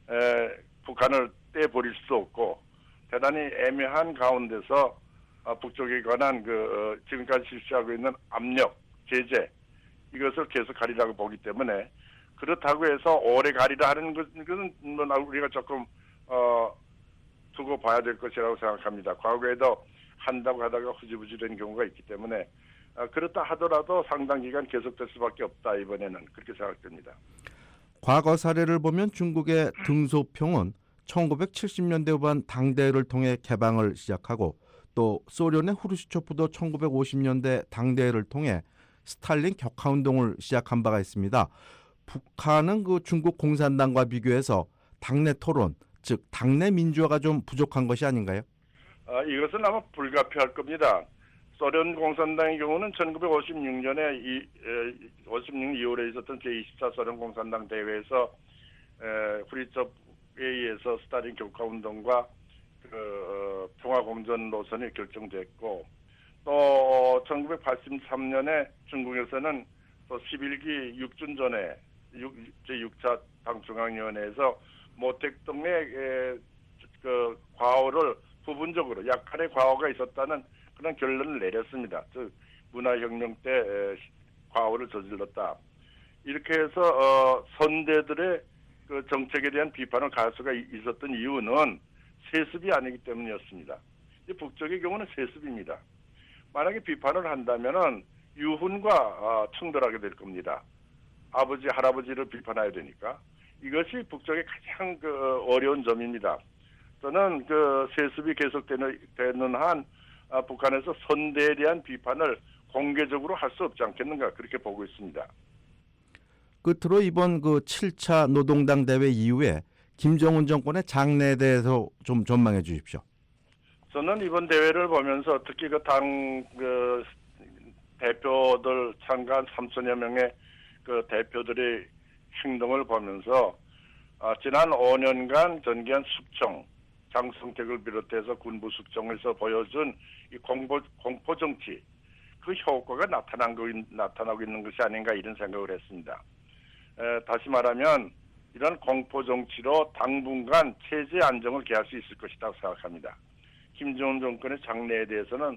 북한을 떼버릴 수도 없고 대단히 애매한 가운데서 북쪽에 관한 지금까지 실시하고 있는 압력, 제재 이것을 계속 가리라고 보기 때문에 그렇다고 해서 오래 가리라 하는 것은 우리가 조금 두고 봐야 될 것이라고 생각합니다. 과거에도 한다고 하다가 흐지부지 된 경우가 있기 때문에 그렇다 하더라도 상당 기간 계속될 수밖에 없다 이번에는 그렇게 생각됩니다. 과거 사례를 보면 중국의 등소평은 1970년대 후반 당대회를 통해 개방을 시작하고 또 소련의 후르시초프도 1950년대 당대회를 통해 스탈린 격하운동을 시작한 바가 있습니다. 북한은 그 중국 공산당과 비교해서 당내 토론, 즉 당내 민주화가 좀 부족한 것이 아닌가요? 이것은 아마 불가피할 겁니다. 소련 공산당의 경우는 1956년에 56년 2월에 있었던 제24 소련 공산당 대회에서 후르시초프에 의해서 스탈린 격하운동과 평화공전 노선이 결정됐고 또 1983년에 중국에서는 또 11기 육준전에 제6차 당중앙위원회에서 모택동의 과오를 부분적으로 약간의 과오가 있었다는 그런 결론을 내렸습니다. 즉 문화혁명 때 과오를 저질렀다. 이렇게 해서 선대들의 그 정책에 대한 비판을 가할 수가 있었던 이유는 세습이 아니기 때문이었습니다. 북쪽의 경우는 세습입니다. 만약에 비판을 한다면은 유훈과 충돌하게 될 겁니다. 아버지, 할아버지를 비판해야 되니까. 이것이 북쪽의 가장 어려운 점입니다. 저는 세습이 계속되는 한 북한에서 선대에 대한 비판을 공개적으로 할 수 없지 않겠는가 그렇게 보고 있습니다. 끝으로 이번 7차 노동당 대회 이후에 김정은 정권의 장래에 대해서 좀 전망해 주십시오. 저는 이번 대회를 보면서 특히 그 당 대표들 참가한 3천여 명의 그 대표들의 행동을 보면서 지난 5년간 전개한 숙청, 장성택을 비롯해서 군부 숙청에서 보여준 이 공포 정치 그 효과가 나타나고 있는 것이 아닌가 이런 생각을 했습니다. 다시 말하면 이런 공포 정치로 당분간 체제 안정을 기할 수 있을 것이라고 생각합니다. 김정은 정권의 장래에 대해서는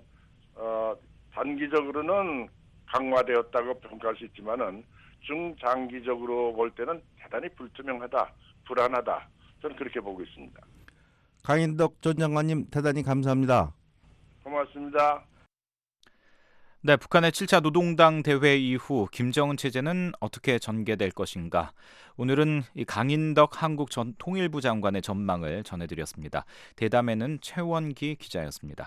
단기적으로는 강화되었다고 평가할 수 있지만은 중장기적으로 볼 때는 대단히 불투명하다, 불안하다. 저는 그렇게 보고 있습니다. 강인덕 전 장관님 대단히 감사합니다. 고맙습니다. 네, 북한의 7차 노동당 대회 이후 김정은 체제는 어떻게 전개될 것인가? 오늘은 이 강인덕 한국 전 통일부 장관의 전망을 전해드렸습니다. 대담에는 최원기 기자였습니다.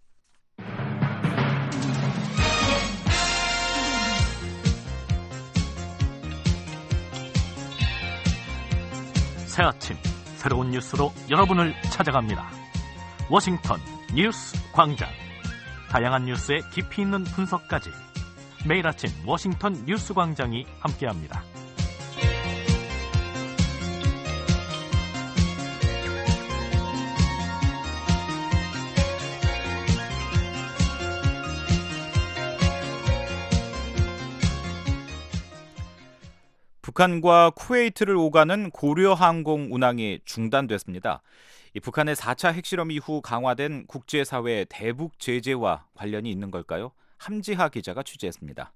새 아침 새로운 뉴스로 여러분을 찾아갑니다. 워싱턴 뉴스 광장. 다양한 뉴스의 깊이 있는 분석까지 매일 아침 워싱턴 뉴스 광장이 함께합니다. 북한과 쿠웨이트를 오가는 고려항공 운항이 중단됐습니다. 이 북한의 4차 핵실험 이후 강화된 국제사회의 대북 제재와 관련이 있는 걸까요? 함지하 기자가 취재했습니다.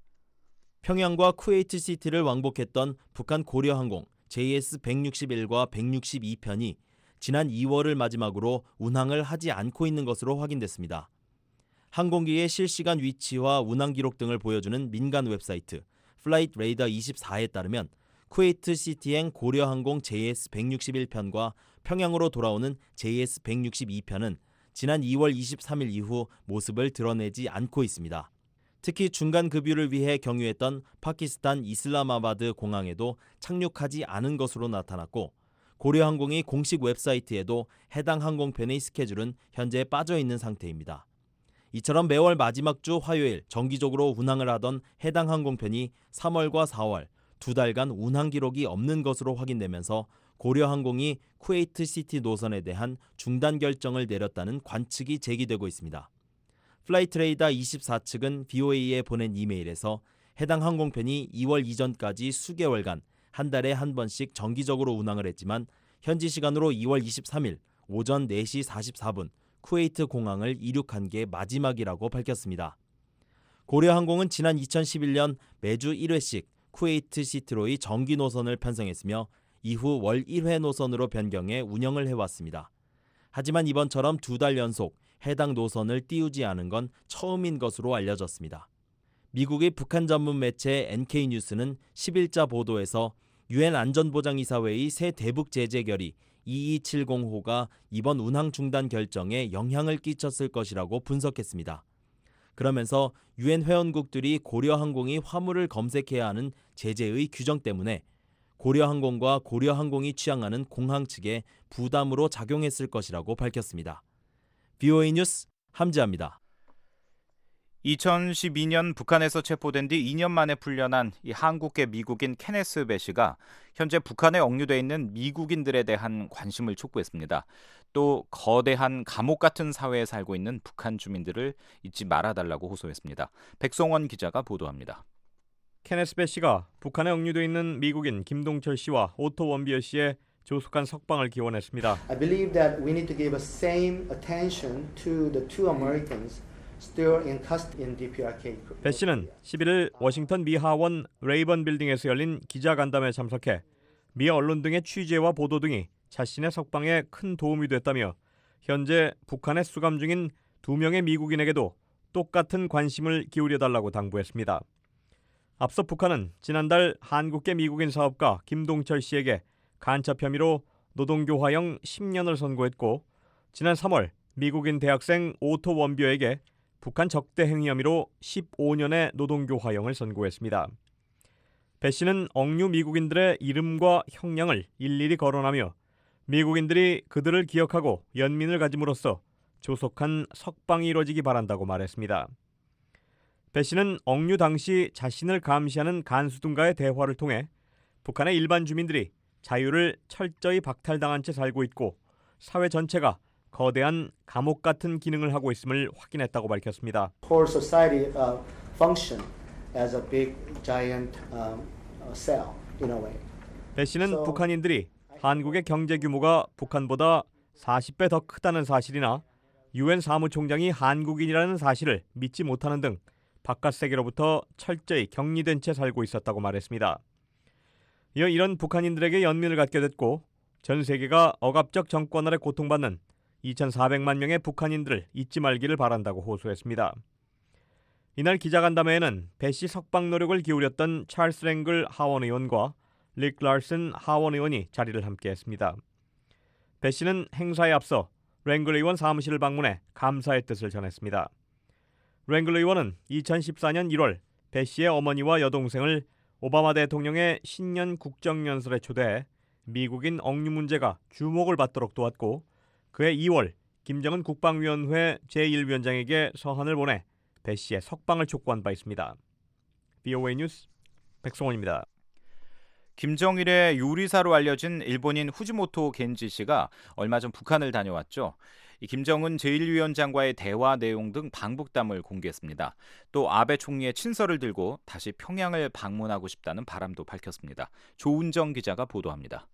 평양과 쿠웨이트 시티를 왕복했던 북한 고려항공 JS-161과 162편이 지난 2월을 마지막으로 운항을 하지 않고 있는 것으로 확인됐습니다. 항공기의 실시간 위치와 운항 기록 등을 보여주는 민간 웹사이트 플라이트 레이더 24에 따르면 쿠웨이트 시티행 고려항공 JS-161편과 평양으로 돌아오는 JS-162편은 지난 2월 23일 이후 모습을 드러내지 않고 있습니다. 특히 중간 급유를 위해 경유했던 파키스탄 이슬라마바드 공항에도 착륙하지 않은 것으로 나타났고 고려항공이 공식 웹사이트에도 해당 항공편의 스케줄은 현재 빠져 있는 상태입니다. 이처럼 매월 마지막 주 화요일 정기적으로 운항을 하던 해당 항공편이 3월과 4월 2달간 운항 기록이 없는 것으로 확인되면서 고려항공이 쿠웨이트 시티 노선에 대한 중단 결정을 내렸다는 관측이 제기되고 있습니다. 플라이트 레이더 24 측은 VOA에 보낸 이메일에서 해당 항공편이 2월 이전까지 수개월간 한 달에 한 번씩 정기적으로 운항을 했지만 현지 시간으로 2월 23일 오전 4시 44분 쿠웨이트 공항을 이륙한 게 마지막이라고 밝혔습니다. 고려항공은 지난 2011년 매주 1회씩 쿠웨이트 시티로의 정기 노선을 편성했으며 이후 월 1회 노선으로 변경해 운영을 해왔습니다. 하지만 이번처럼 2달 연속 해당 노선을 띄우지 않은 건 처음인 것으로 알려졌습니다. 미국의 북한 전문 매체 NK뉴스는 10일자 보도에서 유엔 안전보장이사회의 새 대북 제재 결의 2270호가 이번 운항 중단 결정에 영향을 끼쳤을 것이라고 분석했습니다. 그러면서 유엔 회원국들이 고려항공이 화물을 검색해야 하는 제재의 규정 때문에 고려항공과 고려항공이 취항하는 공항 측에 부담으로 작용했을 것이라고 밝혔습니다. VOA 뉴스 함지아입니다. 2012년 북한에서 체포된 뒤 2년 만에 풀려난 이 한국계 미국인 케네스 베시가 현재 북한에 억류돼 있는 미국인들에 대한 관심을 촉구했습니다. 또 거대한 감옥 같은 사회에 살고 있는 북한 주민들을 잊지 말아달라고 호소했습니다. 백성원 기자가 보도합니다. 케네스 베시가 북한에 억류돼 있는 미국인 김동철 씨와 오토 원비어 씨의 조속한 석방을 기원했습니다. I believe that we need to give the same attention to the two Americans still in custody in DPRK. 배 씨는 11일 워싱턴 미 하원 레이번 빌딩에서 열린 기자간담회에 참석해 미 언론 등의 취재와 보도 등이 자신의 석방에 큰 도움이 됐다며 현재 북한에 수감 중인 2명의 미국인에게도 똑같은 관심을 기울여달라고 당부했습니다. 앞서 북한은 지난달 한국계 미국인 사업가 김동철 씨에게 간첩 혐의로 노동교화형 10년을 선고했고 지난 3월 미국인 대학생 오토 원비어에게 북한 적대 행위 혐의로 15년의 노동교화형을 선고했습니다. 배 씨는 억류 미국인들의 이름과 형량을 일일이 거론하며 미국인들이 그들을 기억하고 연민을 가짐으로써 조속한 석방이 이뤄지기 바란다고 말했습니다. 배 씨는 억류 당시 자신을 감시하는 간수들과의 대화를 통해 북한의 일반 주민들이 자유를 철저히 박탈당한 채 살고 있고 사회 전체가 거대한 감옥 같은 기능을 하고 있음을 확인했다고 밝혔습니다. Whole society function as a big giant cell in a way. 배 씨는 북한인들이 한국의 경제 규모가 북한보다 40배 더 크다는 사실이나 유엔 사무총장이 한국인이라는 사실을 믿지 못하는 등 바깥 세계로부터 철저히 격리된 채 살고 있었다고 말했습니다. 이어 이런 북한인들에게 연민을 갖게 됐고 전 세계가 억압적 정권 아래 고통받는 2,400만 명의 북한인들을 잊지 말기를 바란다고 호소했습니다. 이날 기자간담회에는 배 씨 석방 노력을 기울였던 찰스 랭글 하원 의원과 릭 라슨 하원 의원이 자리를 함께했습니다. 배 씨는 행사에 앞서 랭글 의원 사무실을 방문해 감사의 뜻을 전했습니다. 랭글 의원은 2014년 1월 배 씨의 어머니와 여동생을 오바마 대통령의 신년 국정연설에 초대해 미국인 억류 문제가 주목을 받도록 도왔고 그해 2월 김정은 국방위원회 제1위원장에게 서한을 보내 배 씨의 석방을 촉구한 바 있습니다. VOA 뉴스 백성원입니다. 김정일의 요리사로 알려진 일본인 후지모토 겐지 씨가 얼마 전 북한을 다녀왔죠. 김정은 제1위원장과의 대화 내용 등 방북담을 공개했습니다. 또 아베 총리의 친서를 들고 다시 평양을 방문하고 싶다는 바람도 밝혔습니다. 조은정 기자가 보도합니다.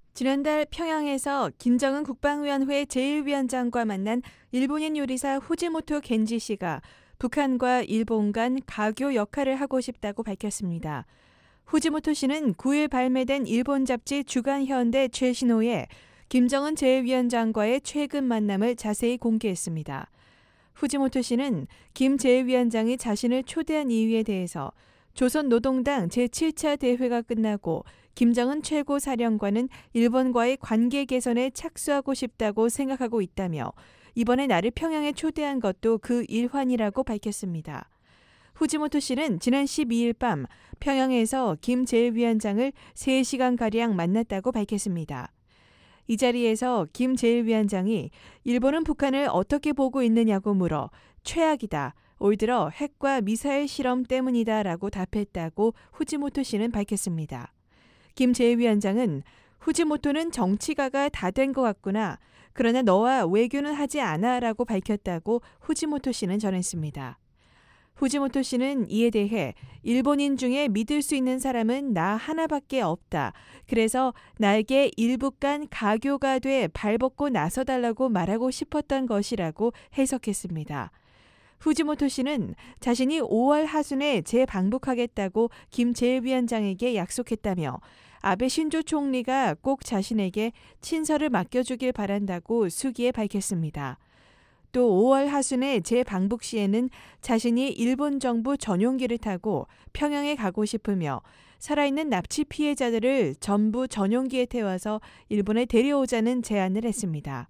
지난달 평양에서 김정은 국방위원회 제1위원장과 만난 일본인 요리사 후지모토 겐지 씨가 북한과 일본 간 가교 역할을 하고 싶다고 밝혔습니다. 후지모토 씨는 9일 발매된 일본 잡지 주간현대 최신호에 김정은 제1위원장과의 최근 만남을 자세히 공개했습니다. 후지모토 씨는 김 제1위원장이 자신을 초대한 이유에 대해서 조선노동당 제7차 대회가 끝나고 김정은 최고사령관은 일본과의 관계 개선에 착수하고 싶다고 생각하고 있다며 이번에 나를 평양에 초대한 것도 그 일환이라고 밝혔습니다. 후지모토 씨는 지난 12일 밤 평양에서 김 제1위원장을 3시간가량 만났다고 밝혔습니다. 이 자리에서 김 제1위원장이 일본은 북한을 어떻게 보고 있느냐고 물어 최악이다. 올 들어 핵과 미사일 실험 때문이다라고 답했다고 후지모토 씨는 밝혔습니다. 김 제1위원장은 후지모토는 정치가가 다 된 것 같구나. 그러나 너와 외교는 하지 않아라고 밝혔다고 후지모토 씨는 전했습니다. 후지모토 씨는 이에 대해 일본인 중에 믿을 수 있는 사람은 나 하나밖에 없다. 그래서 나에게 일북 간 가교가 돼 발벗고 나서달라고 말하고 싶었던 것이라고 해석했습니다. 후지모토 씨는 자신이 5월 하순에 재방북하겠다고 김 제1위원장에게 약속했다며 아베 신조 총리가 꼭 자신에게 친서를 맡겨주길 바란다고 수기에 밝혔습니다. 또 5월 하순에 재방북 시에는 자신이 일본 정부 전용기를 타고 평양에 가고 싶으며 살아있는 납치 피해자들을 전부 전용기에 태워서 일본에 데려오자는 제안을 했습니다.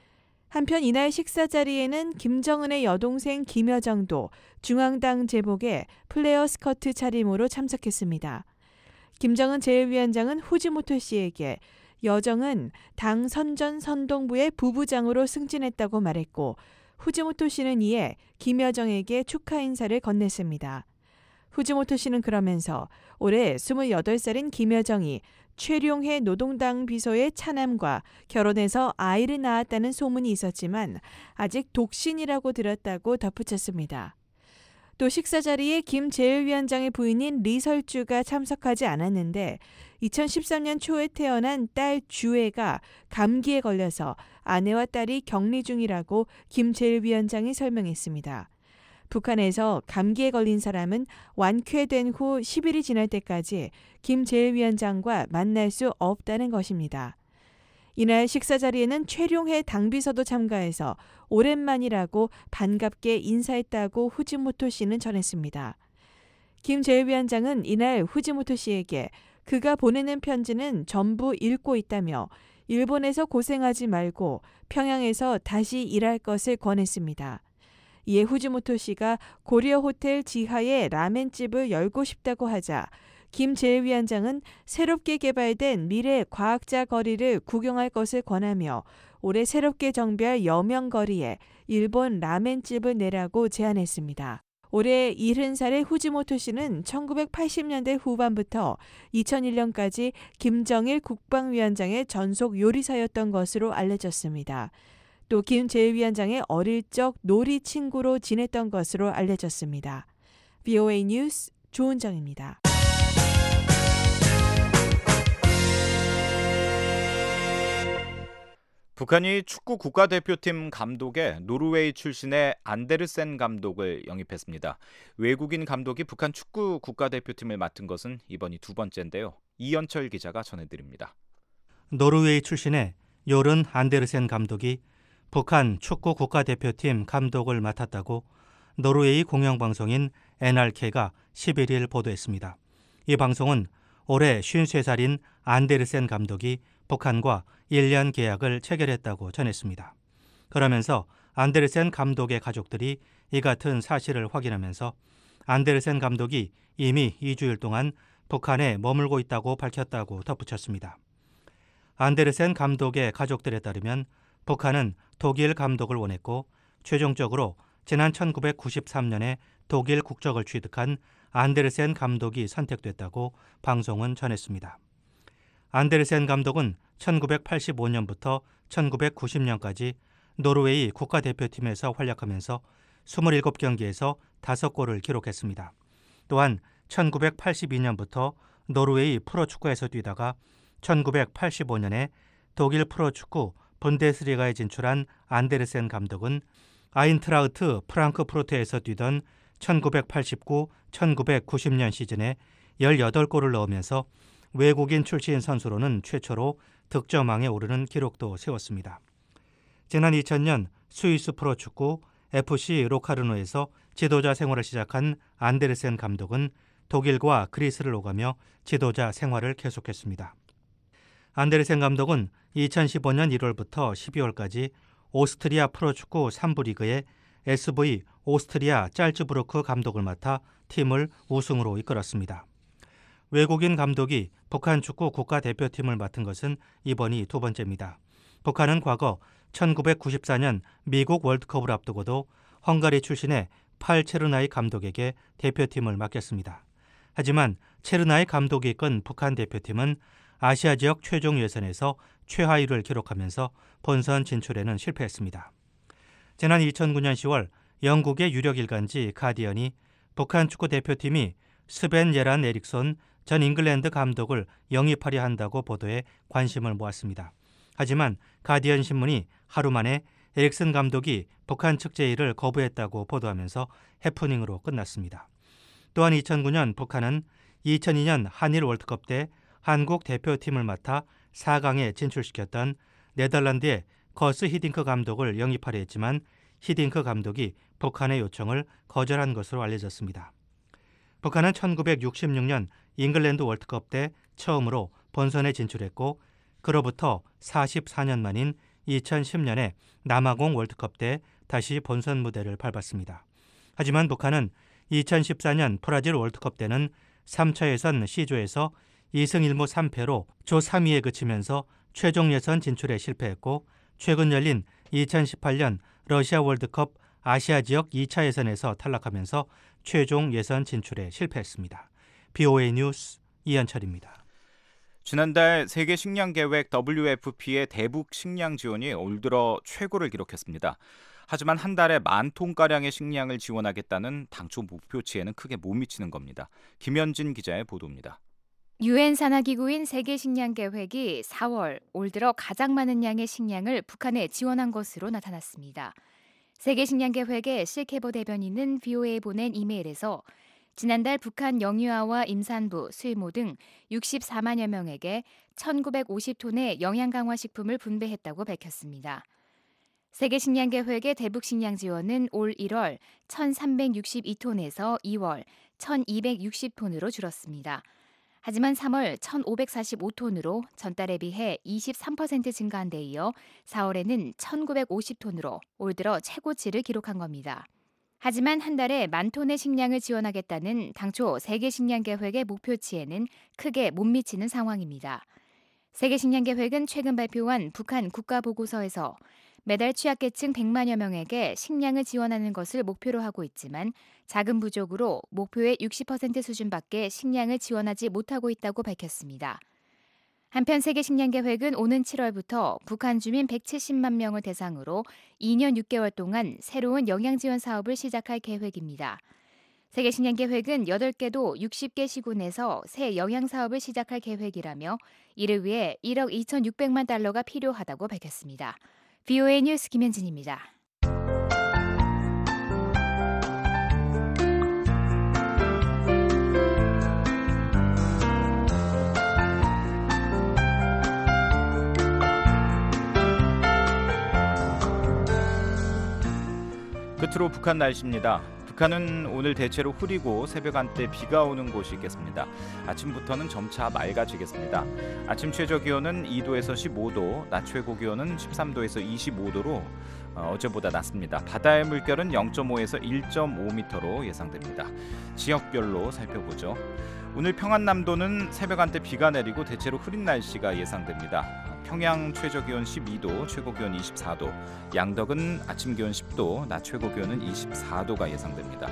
한편 이날 식사 자리에는 김정은의 여동생 김여정도 중앙당 제복에 플레어 스커트 차림으로 참석했습니다. 김정은 제1위원장은 후지모토 씨에게 여정은 당 선전 선동부의 부부장으로 승진했다고 말했고 후지모토 씨는 이에 김여정에게 축하 인사를 건넸습니다. 후지모토 씨는 그러면서 올해 28살인 김여정이 최룡해 노동당 비서의 차남과 결혼해서 아이를 낳았다는 소문이 있었지만 아직 독신이라고 들었다고 덧붙였습니다. 또 식사 자리에 김 제1위원장의 부인인 리설주가 참석하지 않았는데 2013년 초에 태어난 딸 주애가 감기에 걸려서 아내와 딸이 격리 중이라고 김 제1위원장이 설명했습니다. 북한에서 감기에 걸린 사람은 완쾌된 후 10일이 지날 때까지 김 제1위원장과 만날 수 없다는 것입니다. 이날 식사 자리에는 최룡해 당비서도 참가해서 오랜만이라고 반갑게 인사했다고 후지모토 씨는 전했습니다. 김 제1위원장은 이날 후지모토 씨에게 그가 보내는 편지는 전부 읽고 있다며 일본에서 고생하지 말고 평양에서 다시 일할 것을 권했습니다. 이에 후지모토 씨가 고려 호텔 지하에 라멘집을 열고 싶다고 하자 김 제1위원장은 새롭게 개발된 미래 과학자 거리를 구경할 것을 권하며 올해 새롭게 정비할 여명거리에 일본 라멘집을 내라고 제안했습니다. 올해 70살의 후지모토 씨는 1980년대 후반부터 2001년까지 김정일 국방위원장의 전속 요리사였던 것으로 알려졌습니다. 또 김 제1위원장의 어릴 적 놀이 친구로 지냈던 것으로 알려졌습니다. VOA 뉴스 조은정입니다. 북한이 축구 국가대표팀 감독에 노르웨이 출신의 안데르센 감독을 영입했습니다. 외국인 감독이 북한 축구 국가대표팀을 맡은 것은 이번이 두 번째인데요. 이현철 기자가 전해드립니다. 노르웨이 출신의 요른 안데르센 감독이 북한 축구 국가대표팀 감독을 맡았다고 노르웨이 공영방송인 NRK가 11일 보도했습니다. 이 방송은 올해 53살인 안데르센 감독이 북한과 1년 계약을 체결했다고 전했습니다. 그러면서 안데르센 감독의 가족들이 이 같은 사실을 확인하면서 안데르센 감독이 이미 2주일 동안 북한에 머물고 있다고 밝혔다고 덧붙였습니다. 안데르센 감독의 가족들에 따르면 북한은 독일 감독을 원했고 최종적으로 지난 1993년에 독일 국적을 취득한 안데르센 감독이 선택됐다고 방송은 전했습니다. 안데르센 감독은 1985년부터 1990년까지 노르웨이 국가대표팀에서 활약하면서 27경기에서 5골을 기록했습니다. 또한 1982년부터 노르웨이 프로축구에서 뛰다가 1985년에 독일 프로축구 분데스리가에 진출한 안데르센 감독은 아인트라흐트 프랑크푸르트에서 뛰던 1989, 1990년 시즌에 18골을 넣으면서 외국인 출신 선수로는 최초로 득점왕에 오르는 기록도 세웠습니다. 지난 2000년 스위스 프로축구 FC 로카르노에서 지도자 생활을 시작한 안데르센 감독은 독일과 그리스를 오가며 지도자 생활을 계속했습니다. 안데르센 감독은 2015년 1월부터 12월까지 오스트리아 프로축구 3부 리그의 SV 오스트리아 짤츠부르크 감독을 맡아 팀을 우승으로 이끌었습니다. 외국인 감독이 북한 축구 국가대표팀을 맡은 것은 이번이 두 번째입니다. 북한은 과거 1994년 미국 월드컵을 앞두고도 헝가리 출신의 팔 체르나이 감독에게 대표팀을 맡겼습니다. 하지만 체르나이 감독이 이끈 북한 대표팀은 아시아 지역 최종 예선에서 최하위를 기록하면서 본선 진출에는 실패했습니다. 지난 2009년 10월 영국의 유력 일간지 가디언이 북한 축구 대표팀이 스벤 예란 에릭손 전 잉글랜드 감독을 영입하려 한다고 보도해 관심을 모았습니다. 하지만 가디언 신문이 하루 만에 에릭슨 감독이 북한 측 제의를 거부했다고 보도하면서 해프닝으로 끝났습니다. 또한 2009년 북한은 2002년 한일 월드컵 때 한국 대표팀을 맡아 4강에 진출시켰던 네덜란드의 거스 히딩크 감독을 영입하려 했지만 히딩크 감독이 북한의 요청을 거절한 것으로 알려졌습니다. 북한은 1966년 잉글랜드 월드컵 때 처음으로 본선에 진출했고 그로부터 44년 만인 2010년에 남아공 월드컵 때 다시 본선 무대를 밟았습니다. 하지만 북한은 2014년 브라질 월드컵 때는 3차 예선 C조에서 2승 1무 3패로 조 3위에 그치면서 최종 예선 진출에 실패했고 최근 열린 2018년 러시아 월드컵 아시아 지역 2차 예선에서 탈락하면서 최종 예선 진출에 실패했습니다. BOA 뉴스 이현철입니다. 지난달 세계 식량 계획 WFP의 대북 식량 지원이 올 들어 최고를 기록했습니다. 하지만 한 달에 10,000톤가량의 식량을 지원하겠다는 당초 목표치에는 크게 못 미치는 겁니다. 김현진 기자의 보도입니다. 유엔 산하기구인 세계식량계획이 4월 올 들어 가장 많은 양의 식량을 북한에 지원한 것으로 나타났습니다. 세계식량계획의 실케보 대변인은 BOA에 보낸 이메일에서 지난달 북한 영유아와 임산부, 수의모 등 64만여 명에게 1,950톤의 영양강화식품을 분배했다고 밝혔습니다. 세계식량계획의 대북식량 지원은 올 1월 1,362톤에서 2월 1,260톤으로 줄었습니다. 하지만 3월 1,545톤으로 전달에 비해 23% 증가한 데 이어 4월에는 1,950톤으로 올 들어 최고치를 기록한 겁니다. 하지만 한 달에 10,000톤의 식량을 지원하겠다는 당초 세계식량계획의 목표치에는 크게 못 미치는 상황입니다. 세계식량계획은 최근 발표한 북한 국가보고서에서 매달 취약계층 100만여 명에게 식량을 지원하는 것을 목표로 하고 있지만 자금 부족으로 목표의 60% 수준밖에 식량을 지원하지 못하고 있다고 밝혔습니다. 한편 세계식량계획은 오는 7월부터 북한 주민 170만 명을 대상으로 2년 6개월 동안 새로운 영양지원 사업을 시작할 계획입니다. 세계식량계획은 8개도 60개 시군에서 새 영양사업을 시작할 계획이라며 이를 위해 1억 2,600만 달러가 필요하다고 밝혔습니다. VOA 뉴스 김현진입니다. 끝으로 북한 날씨입니다. 북한은 오늘 대체로 흐리고 새벽 한때 비가 오는 곳이 있겠습니다. 아침부터는 점차 맑아지겠습니다. 아침 최저 기온은 2도에서 15도, 낮 최고 기온은 13도에서 25도로 어제보다 낮습니다. 바다의 물결은 0.5에서 1.5m로 예상됩니다. 지역별로 살펴보죠. 오늘 평안남도는 새벽 한때 비가 내리고 대체로 흐린 날씨가 예상됩니다. 평양 최저 기온 12도, 최고 기온 24도, 양덕은 아침 기온 10도, 낮 최고 기온은 24도가 예상됩니다.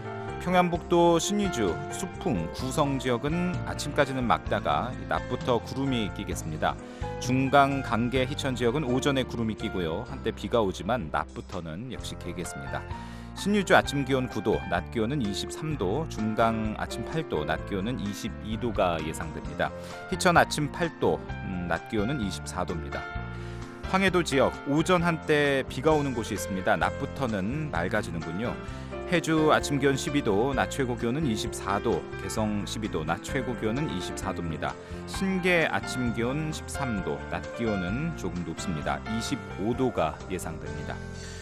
평안북도 신의주, 수풍, 구성 지역은 아침까지는 맑다가 낮부터 구름이 끼겠습니다. 중강, 강계, 희천 지역은 오전에 구름이 끼고요. 한때 비가 오지만 낮부터는 역시 개겠습니다. 신의주 아침 기온 9도, 낮 기온은 23도, 중강 아침 8도, 낮 기온은 22도가 예상됩니다. 희천 아침 8도, 낮 기온은 24도입니다. 황해도 지역 오전 한때 비가 오는 곳이 있습니다. 낮부터는 맑아지는군요. 해주 아침 기온 12도, 낮 최고 기온은 24도, 개성 12도, 낮 최고 기온은 24도입니다. 신계 아침 기온 13도, 낮 기온은 조금 높습니다. 25도가 예상됩니다.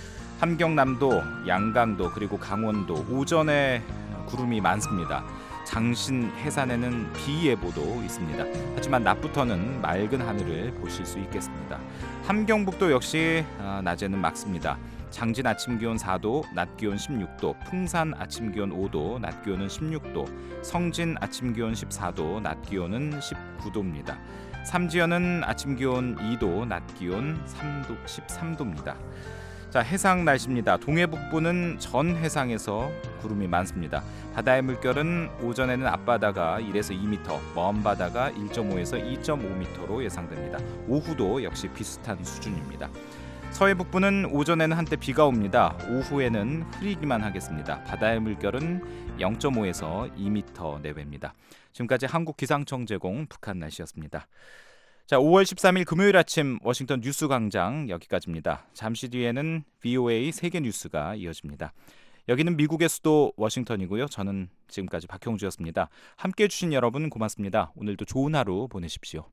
함경남도, 양강도 그리고 강원도 오전에 구름이 많습니다. 장신, 해산에는 비 예보도 있습니다. 하지만 낮부터는 맑은 하늘을 보실 수 있겠습니다. 함경북도 역시 낮에는 맑습니다. 장진 아침 기온 4도, 낮 기온 16도, 풍산 아침 기온 5도, 낮 기온은 16도, 성진 아침 기온 14도, 낮 기온은 19도입니다. 삼지연은 아침 기온 2도, 낮 기온 13도입니다. 자, 해상 날씨입니다. 동해북부는 전 해상에서 구름이 많습니다. 바다의 물결은 오전에는 앞바다가 1에서 2m, 먼 바다가 1.5에서 2.5m로 예상됩니다. 오후도 역시 비슷한 수준입니다. 서해 북부는 오전에는 한때 비가 옵니다. 오후에는 흐리기만 하겠습니다. 바다의 물결은 0.5에서 2m 내외입니다. 지금까지 한국기상청 제공 북한 날씨였습니다. 자, 5월 13일 금요일 아침 워싱턴 뉴스 광장 여기까지입니다. 잠시 뒤에는 VOA 세계 뉴스가 이어집니다. 여기는 미국의 수도 워싱턴이고요. 저는 지금까지 박형주였습니다. 함께해 주신 여러분 고맙습니다. 오늘도 좋은 하루 보내십시오.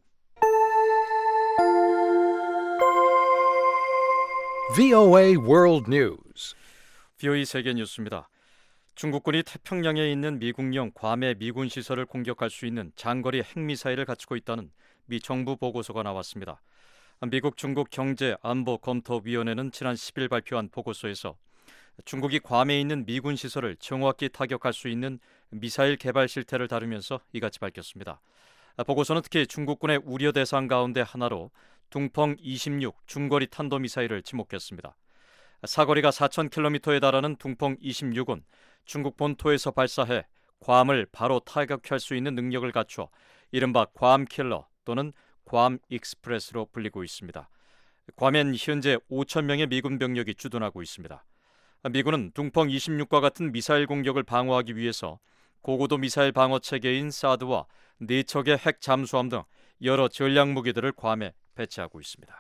VOA World News. VOA 세계 뉴스입니다. 중국군이 태평양에 있는 미국령 괌의 미군 시설을 공격할 수 있는 장거리 핵미사일을 갖추고 있다는 미 정부 보고서가 나왔습니다. 미국 중국 경제안보검토위원회는 지난 10일 발표한 보고서에서 중국이 괌에 있는 미군 시설을 정확히 타격할 수 있는 미사일 개발 실태를 다루면서 이같이 밝혔습니다. 보고서는 특히 중국군의 우려 대상 가운데 하나로 둥펑 26 중거리 탄도미사일을 지목했습니다. 사거리가 4,000km에 달하는 둥펑 26은 중국 본토에서 발사해 괌을 바로 타격할 수 있는 능력을 갖춰 이른바 괌킬러 또는 괌 익스프레스로 불리고 있습니다. 괌엔 현재 5,000명의 미군 병력이 주둔하고 있습니다. 미군은 둥펑 26과 같은 미사일 공격을 방어하기 위해서 고고도 미사일 방어 체계인 사드와 4척의 핵 잠수함 등 여러 전략 무기들을 괌에 배치하고 있습니다.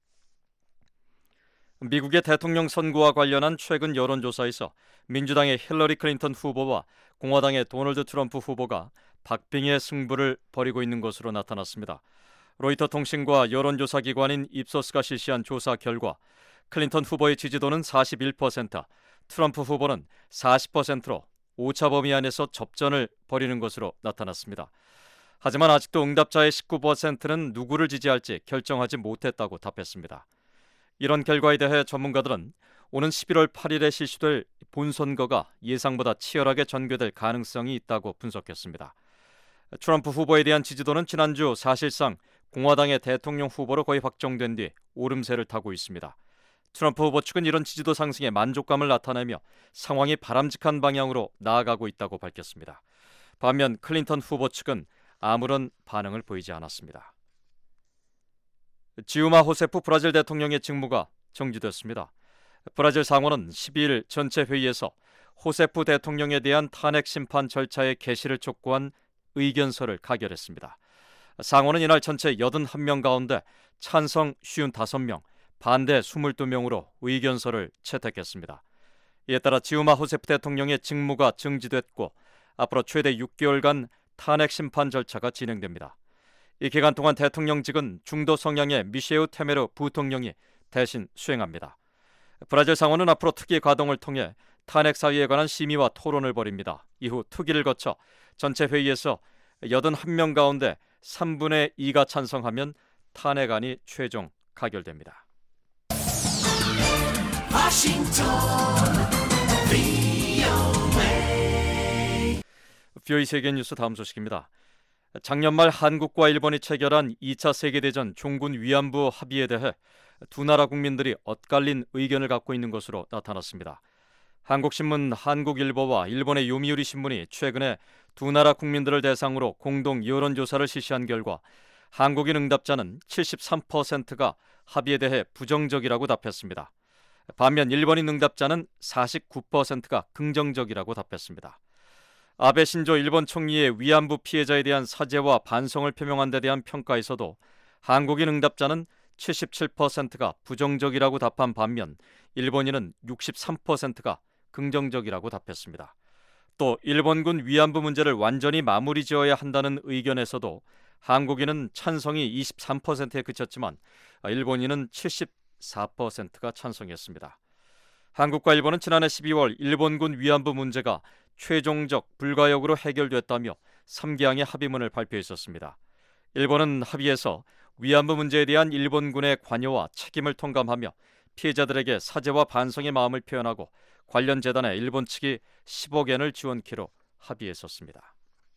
미국의 대통령 선거와 관련한 최근 여론조사에서 민주당의 힐러리 클린턴 후보와 공화당의 도널드 트럼프 후보가 박빙의 승부를 벌이고 있는 것으로 나타났습니다. 로이터 통신과 여론조사 기관인 입소스가 실시한 조사 결과 클린턴 후보의 지지도는 41%, 트럼프 후보는 40%로 오차 범위 안에서 접전을 벌이는 것으로 나타났습니다. 하지만 아직도 응답자의 19%는 누구를 지지할지 결정하지 못했다고 답했습니다. 이런 결과에 대해 전문가들은 오는 11월 8일에 실시될 본선거가 예상보다 치열하게 전개될 가능성이 있다고 분석했습니다. 트럼프 후보에 대한 지지도는 지난주 사실상 공화당의 대통령 후보로 거의 확정된 뒤 오름세를 타고 있습니다. 트럼프 후보 측은 이런 지지도 상승에 만족감을 나타내며 상황이 바람직한 방향으로 나아가고 있다고 밝혔습니다. 반면 클린턴 후보 측은 아무런 반응을 보이지 않았습니다. 지우마 호세프 브라질 대통령의 직무가 정지됐습니다. 브라질 상원은 12일 전체 회의에서 호세프 대통령에 대한 탄핵 심판 절차의 개시를 촉구한 의견서를 가결했습니다. 상원은 이날 전체 81명 가운데 찬성 55명, 반대 22명으로 의견서를 채택했습니다. 이에 따라 지우마 호세프 대통령의 직무가 정지됐고 앞으로 최대 6개월간 탄핵 심판 절차가 진행됩니다. 이 기간 동안 대통령직은 중도 성향의 미셰우 테메로 부통령이 대신 수행합니다. 브라질 상원은 앞으로 특위 가동을 통해 탄핵 사유에 관한 심의와 토론을 벌입니다. 이후 특위를 거쳐 전체 회의에서 81명 가운데 3분의 2가 찬성하면 탄핵안이 최종 가결됩니다. VOA 세계뉴스 다음 소식입니다. 작년 말 한국과 일본이 체결한 2차 세계대전 종군 위안부 합의에 대해 두 나라 국민들이 엇갈린 의견을 갖고 있는 것으로 나타났습니다. 한국신문 한국일보와 일본의 요미우리 신문이 최근에 두 나라 국민들을 대상으로 공동 여론조사를 실시한 결과 한국인 응답자는 73%가 합의에 대해 부정적이라고 답했습니다. 반면 일본인 응답자는 49%가 긍정적이라고 답했습니다. 아베 신조 일본 총리의 위안부 피해자에 대한 사죄와 반성을 표명한 데 대한 평가에서도 한국인 응답자는 77%가 부정적이라고 답한 반면 일본인은 63%가 긍정적이라고 답했습니다. 또 일본군 위안부 문제를 완전히 마무리 지어야 한다는 의견에서도 한국인은 찬성이 23%에 그쳤지만 일본인은 74%가 찬성했습니다. 한국과 일본은 지난해 12월 일본군 위안부 문제가 최종적 불가역으로 해결됐다며 3개항의 합의문을 발표했었습니다. 일본은 합의에서 위안부 문제에 대한 일본군의 관여와 책임을 통감하며 피해자들에게 사죄와 반성의 마음을 표현하고 관련 재단에 일본 측이 10억 엔을 지원키로 합의했었습니다.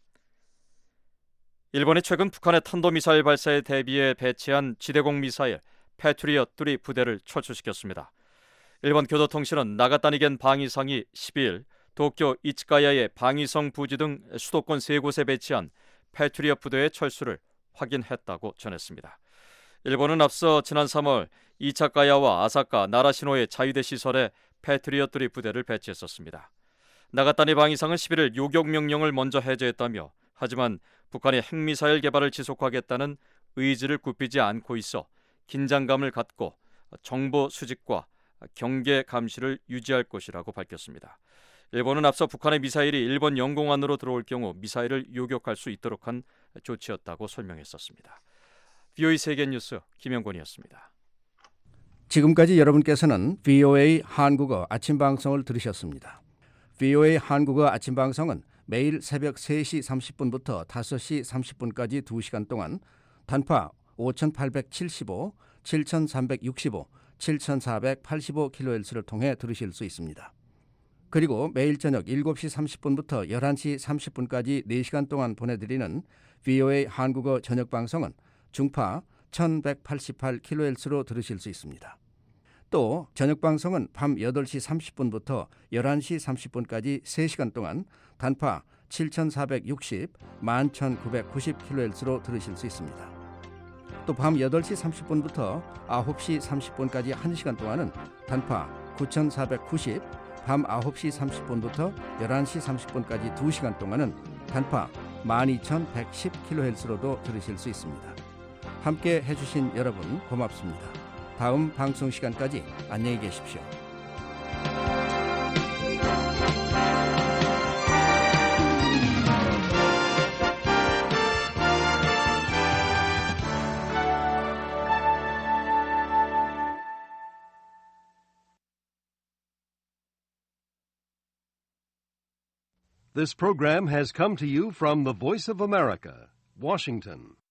일본이 최근 북한의 탄도미사일 발사에 대비해 배치한 지대공 미사일 패트리엇 3 부대를 철수시켰습니다. 일본 교도통신은 나가타니겐 방위상이 12일 도쿄 이츠카야의 방위성 부지 등 수도권 3곳에 배치한 패트리엇 부대의 철수를 확인했다고 전했습니다. 일본은 앞서 지난 3월 이차카야와 아사카, 나라시노의 자유대 시설에 패트리엇 3 부대를 배치했었습니다. 나가타니 방위상은 11일 요격 명령을 먼저 해제했다며 하지만 북한이 핵미사일 개발을 지속하겠다는 의지를 굽히지 않고 있어 긴장감을 갖고 정보 수집과 경계 감시를 유지할 것이라고 밝혔습니다. 일본은 앞서 북한의 미사일이 일본 영공안으로 들어올 경우 미사일을 요격할 수 있도록 한 조치였다고 설명했었습니다. VOA 세계뉴스 김영권이었습니다. 지금까지 여러분께서는 VOA 한국어 아침 방송을 들으셨습니다. VOA 한국어 아침 방송은 매일 새벽 3시 30분부터 5시 30분까지 2시간 동안 단파 5875, 7365, 7485kHz를 통해 들으실 수 있습니다. 그리고 매일 저녁 7시 30분부터 11시 30분까지 4시간 동안 보내드리는 VOA 한국어 저녁 방송은 중파 1188kHz로 들으실 수 있습니다. 또 저녁 방송은 밤 8시 30분부터 11시 30분까지 3시간 동안 단파 7460, 11990kHz로 들으실 수 있습니다. 또 밤 8시 30분부터 9시 30분까지 1시간 동안은 단파 9490, 밤 9시 30분부터 11시 30분까지 2시간 동안은 단파 12110kHz로도 들으실 수 있습니다. 함께 해주신 여러분 고맙습니다. 다음 방송 시간까지 안녕히 계십시오. This program has come to you from the Voice of America, Washington.